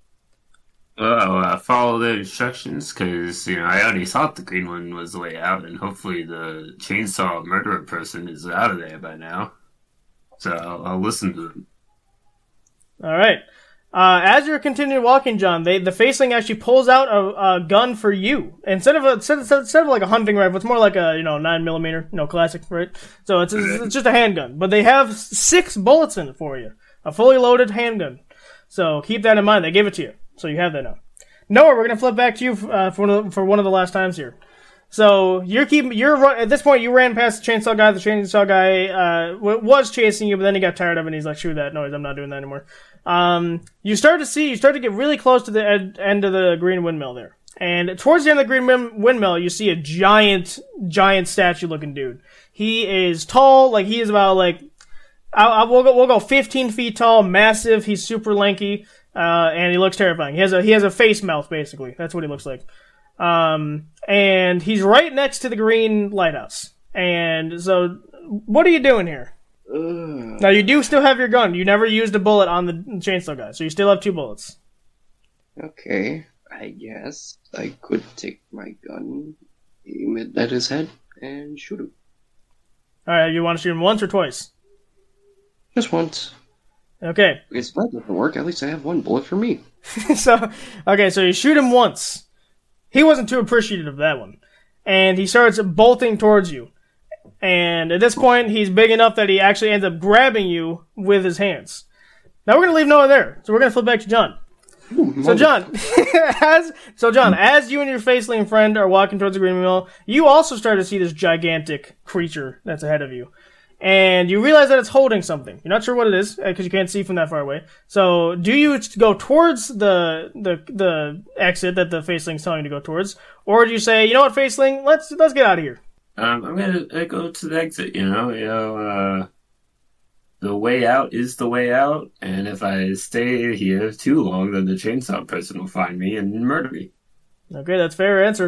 Well, uh, follow the instructions, because, you know, I already thought the green one was the way out, and hopefully the chainsaw murderer person is out of there by now. So I'll, I'll listen to them.
All right. Uh, as you're continuing walking, John, they, the faceling actually pulls out a, a gun for you. Instead of a, instead, instead of like a hunting rifle, it's more like a, you know, nine millimeter, you know, classic, right? So it's, it's, it's just a handgun. But they have six bullets in it for you. A fully loaded handgun. So keep that in mind. They gave it to you. So you have that now. Noah, we're gonna flip back to you uh, for one of the, for one of the last times here. So you're keeping you're at this point you ran past the chainsaw guy. The chainsaw guy uh, was chasing you, but then he got tired of it and he's like, "Screw that noise! I'm not doing that anymore." Um, you start to see you start to get really close to the ed- end of the green windmill there, and towards the end of the green win- windmill, you see a giant, giant statue-looking dude. He is tall, like he is about like I, I we'll go we'll go fifteen feet tall, massive. He's super lanky. Uh, and he looks terrifying. He has a he has a face mouth, basically. That's what he looks like. Um, and he's right next to the green lighthouse. And so, what are you doing here?
Ugh.
Now, you do still have your gun. You never used a bullet on the chainsaw guy, so you still have two bullets.
Okay, I guess I could take my gun, aim it at his head, and shoot him.
Alright, you want to shoot him once or twice?
Just once.
Okay.
If that doesn't work, at least I have one bullet for me.
so, okay, so you shoot him once. He wasn't too appreciative of that one. And he starts bolting towards you. And at this point, he's big enough that he actually ends up grabbing you with his hands. Now we're going to leave Noah there. So we're going to flip back to John.
Ooh,
so John, as so John, as you and your faceling friend are walking towards the green mill, you also start to see this gigantic creature that's ahead of you. And you realize that it's holding something. You're not sure what it is, because you can't see from that far away. So, do you go towards the the the exit that the faceling's telling you to go towards? Or do you say, you know what, faceling, let's let's get out of here?
Um, I'm gonna uh, go to the exit, you know? You know, uh, the way out is the way out, and if I stay here too long, then the chainsaw person will find me and murder me.
Okay, that's a fair answer.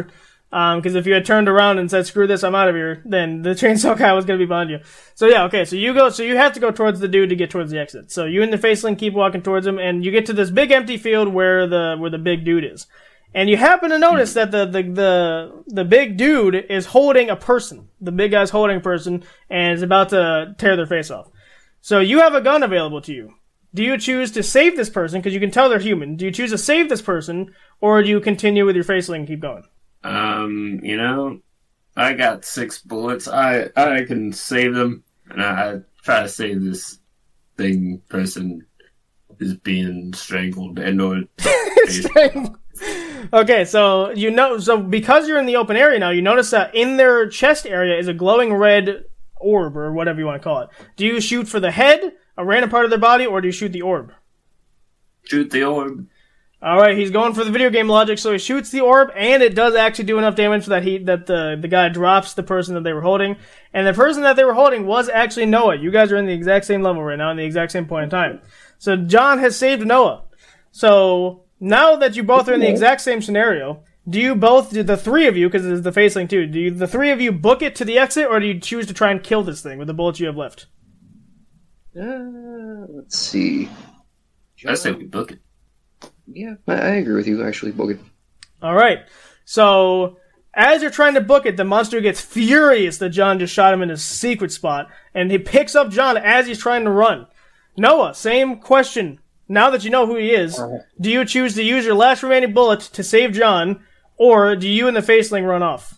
Because um, if you had turned around and said, screw this, I'm out of here, then the chainsaw guy was going to be behind you. So yeah, okay, so you go, so you have to go towards the dude to get towards the exit. So you and the faceling keep walking towards him, and you get to this big empty field where the where the big dude is. And you happen to notice that the, the, the, the big dude is holding a person. The big guy's holding a person, and is about to tear their face off. So you have a gun available to you. Do you choose to save this person, because you can tell they're human? Do you choose to save this person, or do you continue with your faceling and keep going?
Um, you know, I got six bullets. I I can save them, and I, I try to save this thing person who's being strangled and or
strangled. Okay, so you know, so because you're in the open area now, you notice that in their chest area is a glowing red orb or whatever you want to call it. Do you shoot for the head, a random part of their body, or do you shoot the orb?
Shoot the orb.
All right, he's going for the video game logic, so he shoots the orb, and it does actually do enough damage that he that the the guy drops the person that they were holding, and the person that they were holding was actually Noah. You guys are in the exact same level right now, in the exact same point in time. So John has saved Noah. So now that you both are in the exact same scenario, do you both, the three of you, because it's the faceling too, do you, the three of you book it to the exit, or do you choose to try and kill this thing with the bullets you have left?
Uh, let's see.
I say we book it.
Yeah, I agree with you, actually, book it.
Alright, so as you're trying to book it, the monster gets furious that John just shot him in his secret spot, and he picks up John as he's trying to run. Noah, same question. Now that you know who he is, do you choose to use your last remaining bullet to save John, or do you and the faceling run off?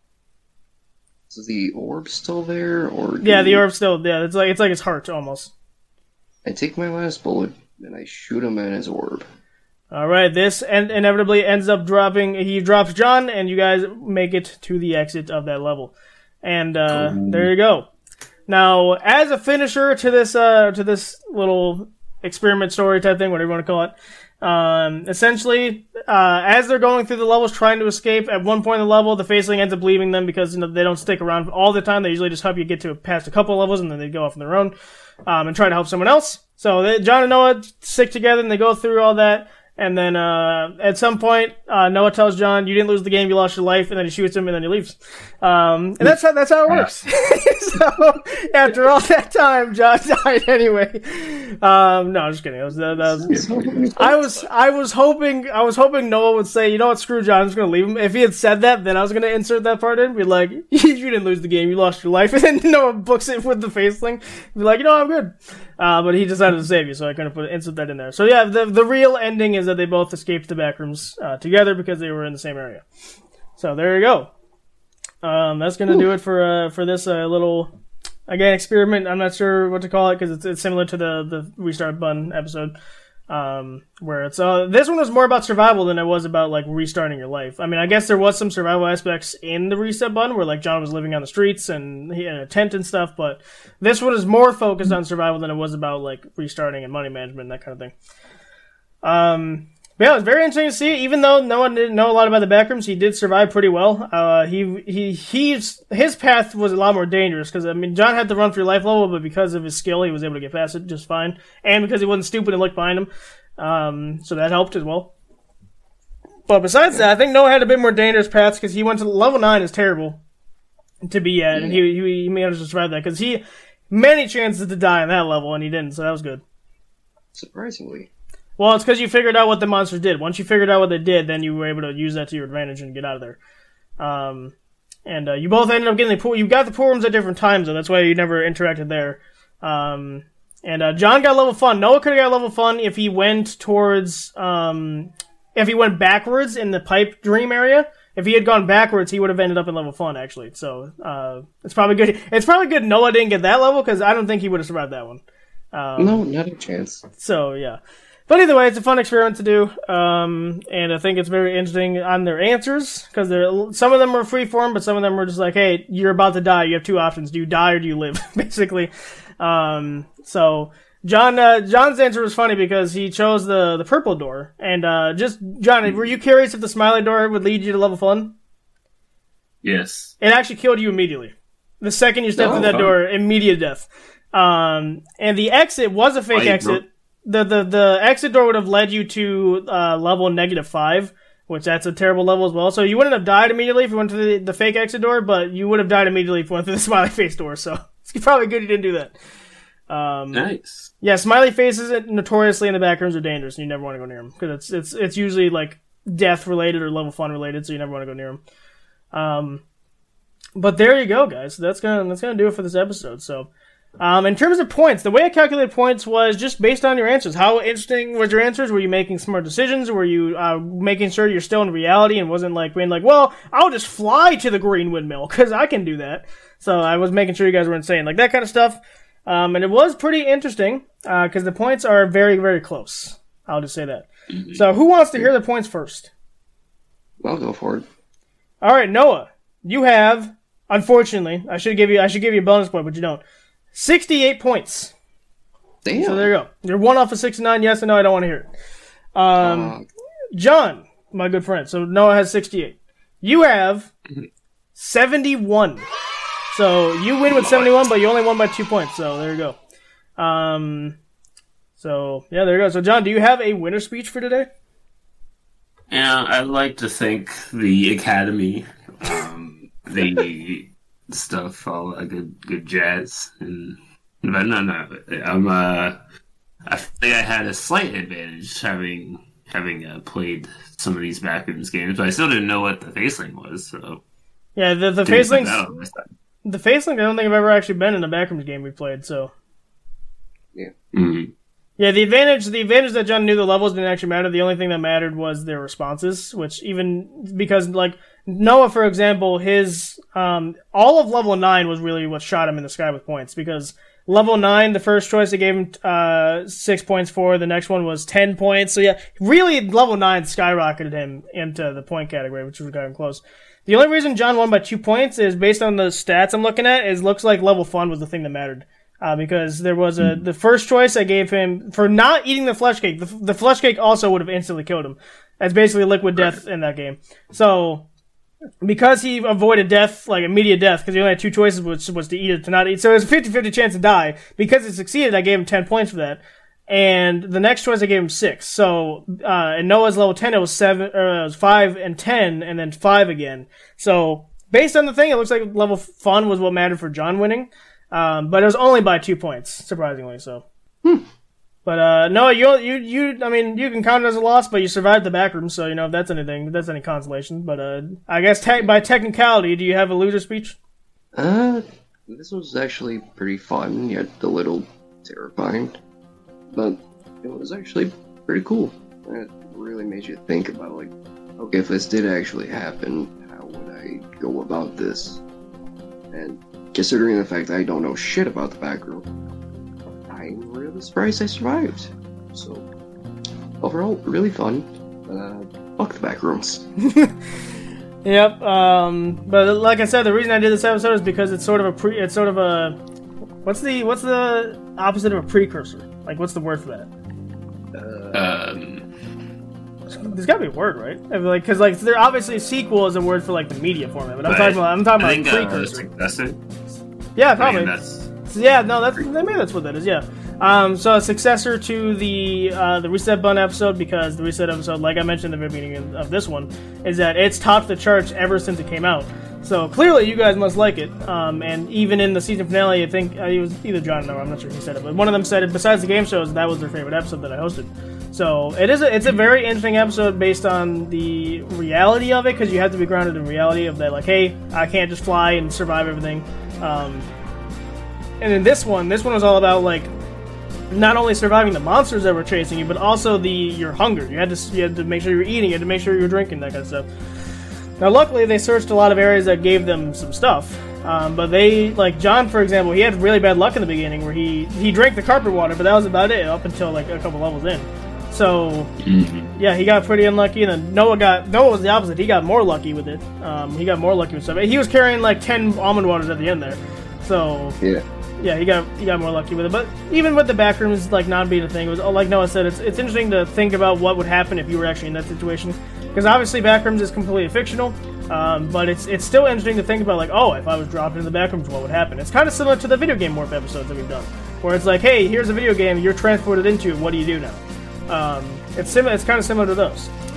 Is the orb still there, or
yeah, the orb's still yeah. It's like it's like his heart almost.
I take my last bullet and I shoot him in his orb.
All right, this en- inevitably ends up dropping. He drops John, and you guys make it to the exit of that level. And uh, there you go. Now, as a finisher to this uh, to this little experiment story type thing, whatever you want to call it, um, essentially, uh, as they're going through the levels trying to escape, at one point in the level, the faceling ends up leaving them because you know, they don't stick around all the time. They usually just help you get to past a couple levels, and then they go off on their own um, and try to help someone else. So they, John and Noah stick together, and they go through all that. And then, uh, at some point, uh, Noah tells John, you didn't lose the game, you lost your life, and then he shoots him, and then he leaves. Um, and that's how, that's how it works. So, after all that time, John died anyway. Um, no, I'm just kidding. It was, that, that was, I was, I was hoping, I was hoping Noah would say, you know what, screw John, I'm just gonna leave him. If he had said that, then I was gonna insert that part in, be like, you didn't lose the game, you lost your life, and then Noah books it with the faceling, be like, you know, I'm good. Uh, but he decided to save you, so I couldn't put insert that in there. So yeah, the the real ending is that they both escaped the backrooms uh, together because they were in the same area. So there you go. Um, that's gonna Ooh. do it for uh, for this uh, little again experiment. I'm not sure what to call it because it's it's similar to the the Restart Button episode, um, where it's uh this one was more about survival than it was about like restarting your life. I mean, I guess there was some survival aspects in the Reset Button where like John was living on the streets and he had a tent and stuff, but this one is more focused on survival than it was about like restarting and money management and that kind of thing. Um, but yeah, it was very interesting to see. Even though no one didn't know a lot about the backrooms, he did survive pretty well. Uh, he he he's his path was a lot more dangerous because I mean John had to run for your life level, but because of his skill, he was able to get past it just fine, and because he wasn't stupid and looked behind him, um, so that helped as well. But besides that, I think Noah had a bit more dangerous paths because he went to level nine is terrible to be at, yeah. and he, he he managed to survive that because he many chances to die on that level and he didn't, so that was good.
Surprisingly.
Well, it's because you figured out what the monsters did. Once you figured out what they did, then you were able to use that to your advantage and get out of there. Um, and uh, you both ended up getting the pool. You got the pool rooms at different times, though. That's why you never interacted there. Um, and uh, John got level fun. Noah could have got level fun if he went towards, um, if he went backwards in the pipe dream area. If he had gone backwards, he would have ended up in level fun, actually. So uh, it's probably good. It's probably good Noah didn't get that level because I don't think he would have survived that one. Um,
no, not a chance.
So yeah. But either way, it's a fun experiment to do, um, and I think it's very interesting on their answers, because some of them are freeform, but some of them are just like, hey, you're about to die, you have two options, do you die or do you live, basically. Um, so, John, uh, John's answer was funny because he chose the, the purple door, and, uh, just, John, were you curious if the smiley door would lead you to level fun?
Yes.
It actually killed you immediately. The second you stepped
oh,
through that
fun.
door, immediate death. Um, and the exit was a fake
oh,
exit. The, the the exit door would have led you to uh, level negative five, which that's a terrible level as well. So you wouldn't have died immediately if you went to the, the fake exit door, but you would have died immediately if you went through the smiley face door. So it's probably good you didn't do that. Um,
nice.
Yeah, smiley faces notoriously in the back rooms are dangerous, and you never want to go near them because it's it's it's usually like death related or level fun related, so you never want to go near them. Um, but there you go, guys. That's gonna that's gonna do it for this episode. So. Um, in terms of points, the way I calculated points was just based on your answers. How interesting was your answers? Were you making smart decisions? Were you uh, making sure you're still in reality and wasn't like being like, well, I'll just fly to the green windmill because I can do that. So I was making sure you guys were insane, like that kind of stuff. Um, and it was pretty interesting because uh, the points are very, very close. I'll just say that. Mm-hmm. So who wants to hear the points first?
I'll go for it.
All right, Noah, you have, unfortunately, I should give you, I should give you a bonus point, but you don't. sixty-eight points.
Damn.
So there you go. You're one off of sixty-nine. Yes and no, I don't want to hear it. Um, uh, John, my good friend. So Noah has sixty-eight. You have seventy-one. So you win with seventy-one, but you only won by two points. So there you go. Um, so, yeah, there you go. So, John, do you have a winner speech for today?
Yeah, I'd like to thank the Academy. Um, they... stuff, all uh, good, good jazz, and but no, no, I'm uh, I think I had a slight advantage having having uh, played some of these backrooms games, but I still didn't know what the Facelink was. So
yeah, the the Facelink, the Facelink, I don't think I've ever actually been in a backrooms game we played. So
yeah,
mm-hmm.
yeah, the advantage, the advantage that John knew the levels didn't actually matter. The only thing that mattered was their responses, which even because like. Noah, for example, his um, all of level nine was really what shot him in the sky with points because level nine, the first choice they gave him uh, six points for, the next one was ten points. So yeah, really level nine skyrocketed him into the point category, which got him close. The only reason John won by two points is based on the stats I'm looking at. Is looks like level fun was the thing that mattered. Uh, because there was a, the first choice I gave him for not eating the flesh cake. The, the flesh cake also would have instantly killed him. That's basically liquid death in that game. So, because he avoided death, like immediate death, because he only had two choices, which was to eat or to not eat. So it was a fifty-fifty chance to die. Because he succeeded, I gave him ten points for that. And the next choice, I gave him six. So, uh, in Noah's level ten, it was seven, or it was five and ten, and then five again. So, based on the thing, it looks like level fun was what mattered for John winning. Um, but it was only by two points, surprisingly, so.
Hmm.
But, uh, no, you, you, you, I mean, you can count it as a loss, but you survived the back room, so, you know, if that's anything, if that's any consolation. But, uh, I guess te- by technicality, do you have a loser speech?
Uh, this was actually pretty fun, yet a little terrifying. But it was actually pretty cool. It really made you think about, like, okay, if this did actually happen, how would I go about this? And considering the fact that I don't know shit about the back room, I'm really surprised I survived. So, overall, really fun. Uh, fuck the back rooms.
Yep. Um, but like I said, the reason I did this episode is because it's sort of a pre. It's sort of a. What's the what's the opposite of a precursor? Like, what's the word for that?
Uh, um.
There's got to be a word, right? Like, because like, there obviously sequel is a word for like the media format, but I'm talking about I'm talking
I
about
think,
precursor.
Uh, that's it.
Yeah, probably.
I mean, that's...
Yeah, no, that's maybe that's what that is. Yeah. Um, so a successor to the uh, the Reset Button episode, because the Reset episode, like I mentioned in the very beginning of this one, is that it's topped the charts ever since it came out. So clearly, you guys must like it. Um, and even in the season finale, I think uh, it was either John or Noah, I'm not sure who said it, but one of them said it. Besides the game shows, that was their favorite episode that I hosted. So it is a, it's a very interesting episode based on the reality of it, because you have to be grounded in reality of that, like, hey, I can't just fly and survive everything. Um, and in this one, this one was all about, like, not only surviving the monsters that were chasing you, but also the your hunger. You had to you had to make sure you were eating, you had to make sure you were drinking, that kind of stuff. Now, luckily, they searched a lot of areas that gave them some stuff. Um, but they, like John, for example, he had really bad luck in the beginning where he, he drank the carpet water, but that was about it up until, like, a couple levels in. So, mm-hmm. yeah, he got pretty unlucky, and then Noah got, Noah was the opposite. He got more lucky with it. Um, he got more lucky with stuff. He was carrying, like, ten almond waters at the end there. So,
yeah.
Yeah, he got he got more lucky with it. But even with the backrooms, like, not being a thing, it was, like Noah said, it's it's interesting to think about what would happen if you were actually in that situation. Because obviously backrooms is completely fictional, um, but it's it's still interesting to think about, like, oh, if I was dropped into the backrooms, what would happen? It's kind of similar to the video game Morph episodes that we've done, where it's like, hey, here's a video game, you're transported into it, what do you do now? Um, it's sim- It's kind of similar to those.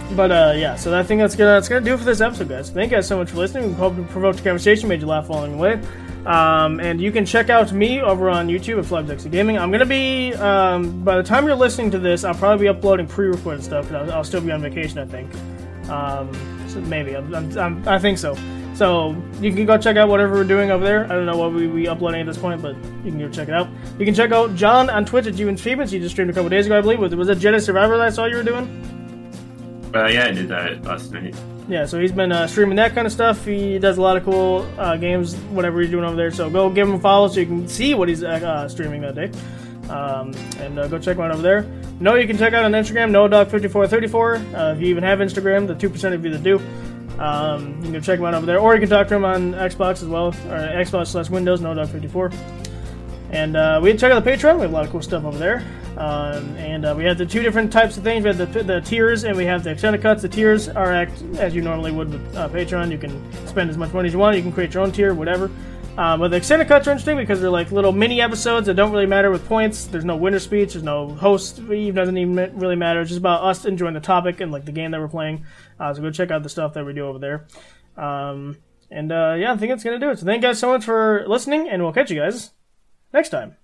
But uh, yeah, so I think that's gonna that's gonna do it for this episode, guys. Thank you guys so much for listening. We hope to provoke the conversation, made you laugh along the way. Um, and you can check out me over on YouTube at Flabdexy Gaming. I'm gonna be um, by the time you're listening to this, I'll probably be uploading pre-recorded stuff because I'll, I'll still be on vacation, I think. Um, so maybe I'm, I'm, I'm, I think so. So you can go check out whatever we're doing over there. I don't know what we we uploading at this point, but you can go check it out. You can check out John on Twitch at Juven's Feebens. He just streamed a couple days ago, I believe. Was it Jedi Survivor that I saw you were doing?
Uh, yeah, I did that last night.
Yeah, so he's been uh, streaming that kind of stuff. He does a lot of cool uh, games, whatever he's doing over there. So go give him a follow so you can see what he's uh, streaming that day. Um, and uh, go check him out over there. No, you can check out on Instagram, Noah Dog fifty-four thirty-four. Uh, if you even have Instagram, the two percent of you that do. Um, you can go check him out over there. Or you can talk to him on Xbox as well. Or Xbox slash Windows, Noah Dog fifty-four. And uh, we check out the Patreon. We have a lot of cool stuff over there. Um, and uh, we have the two different types of things. We have the, the tiers and we have the extended cuts. The tiers are act as you normally would with uh, Patreon. You can spend as much money as you want. You can create your own tier, whatever. Um, but the extended cuts are interesting because they're like little mini episodes that don't really matter with points. There's no winner speech. There's no host. It doesn't even really matter. It's just about us enjoying the topic and like the game that we're playing. Uh, so go check out the stuff that we do over there. Um, and uh, yeah, I think it's going to do it. So thank you guys so much for listening, and we'll catch you guys next time.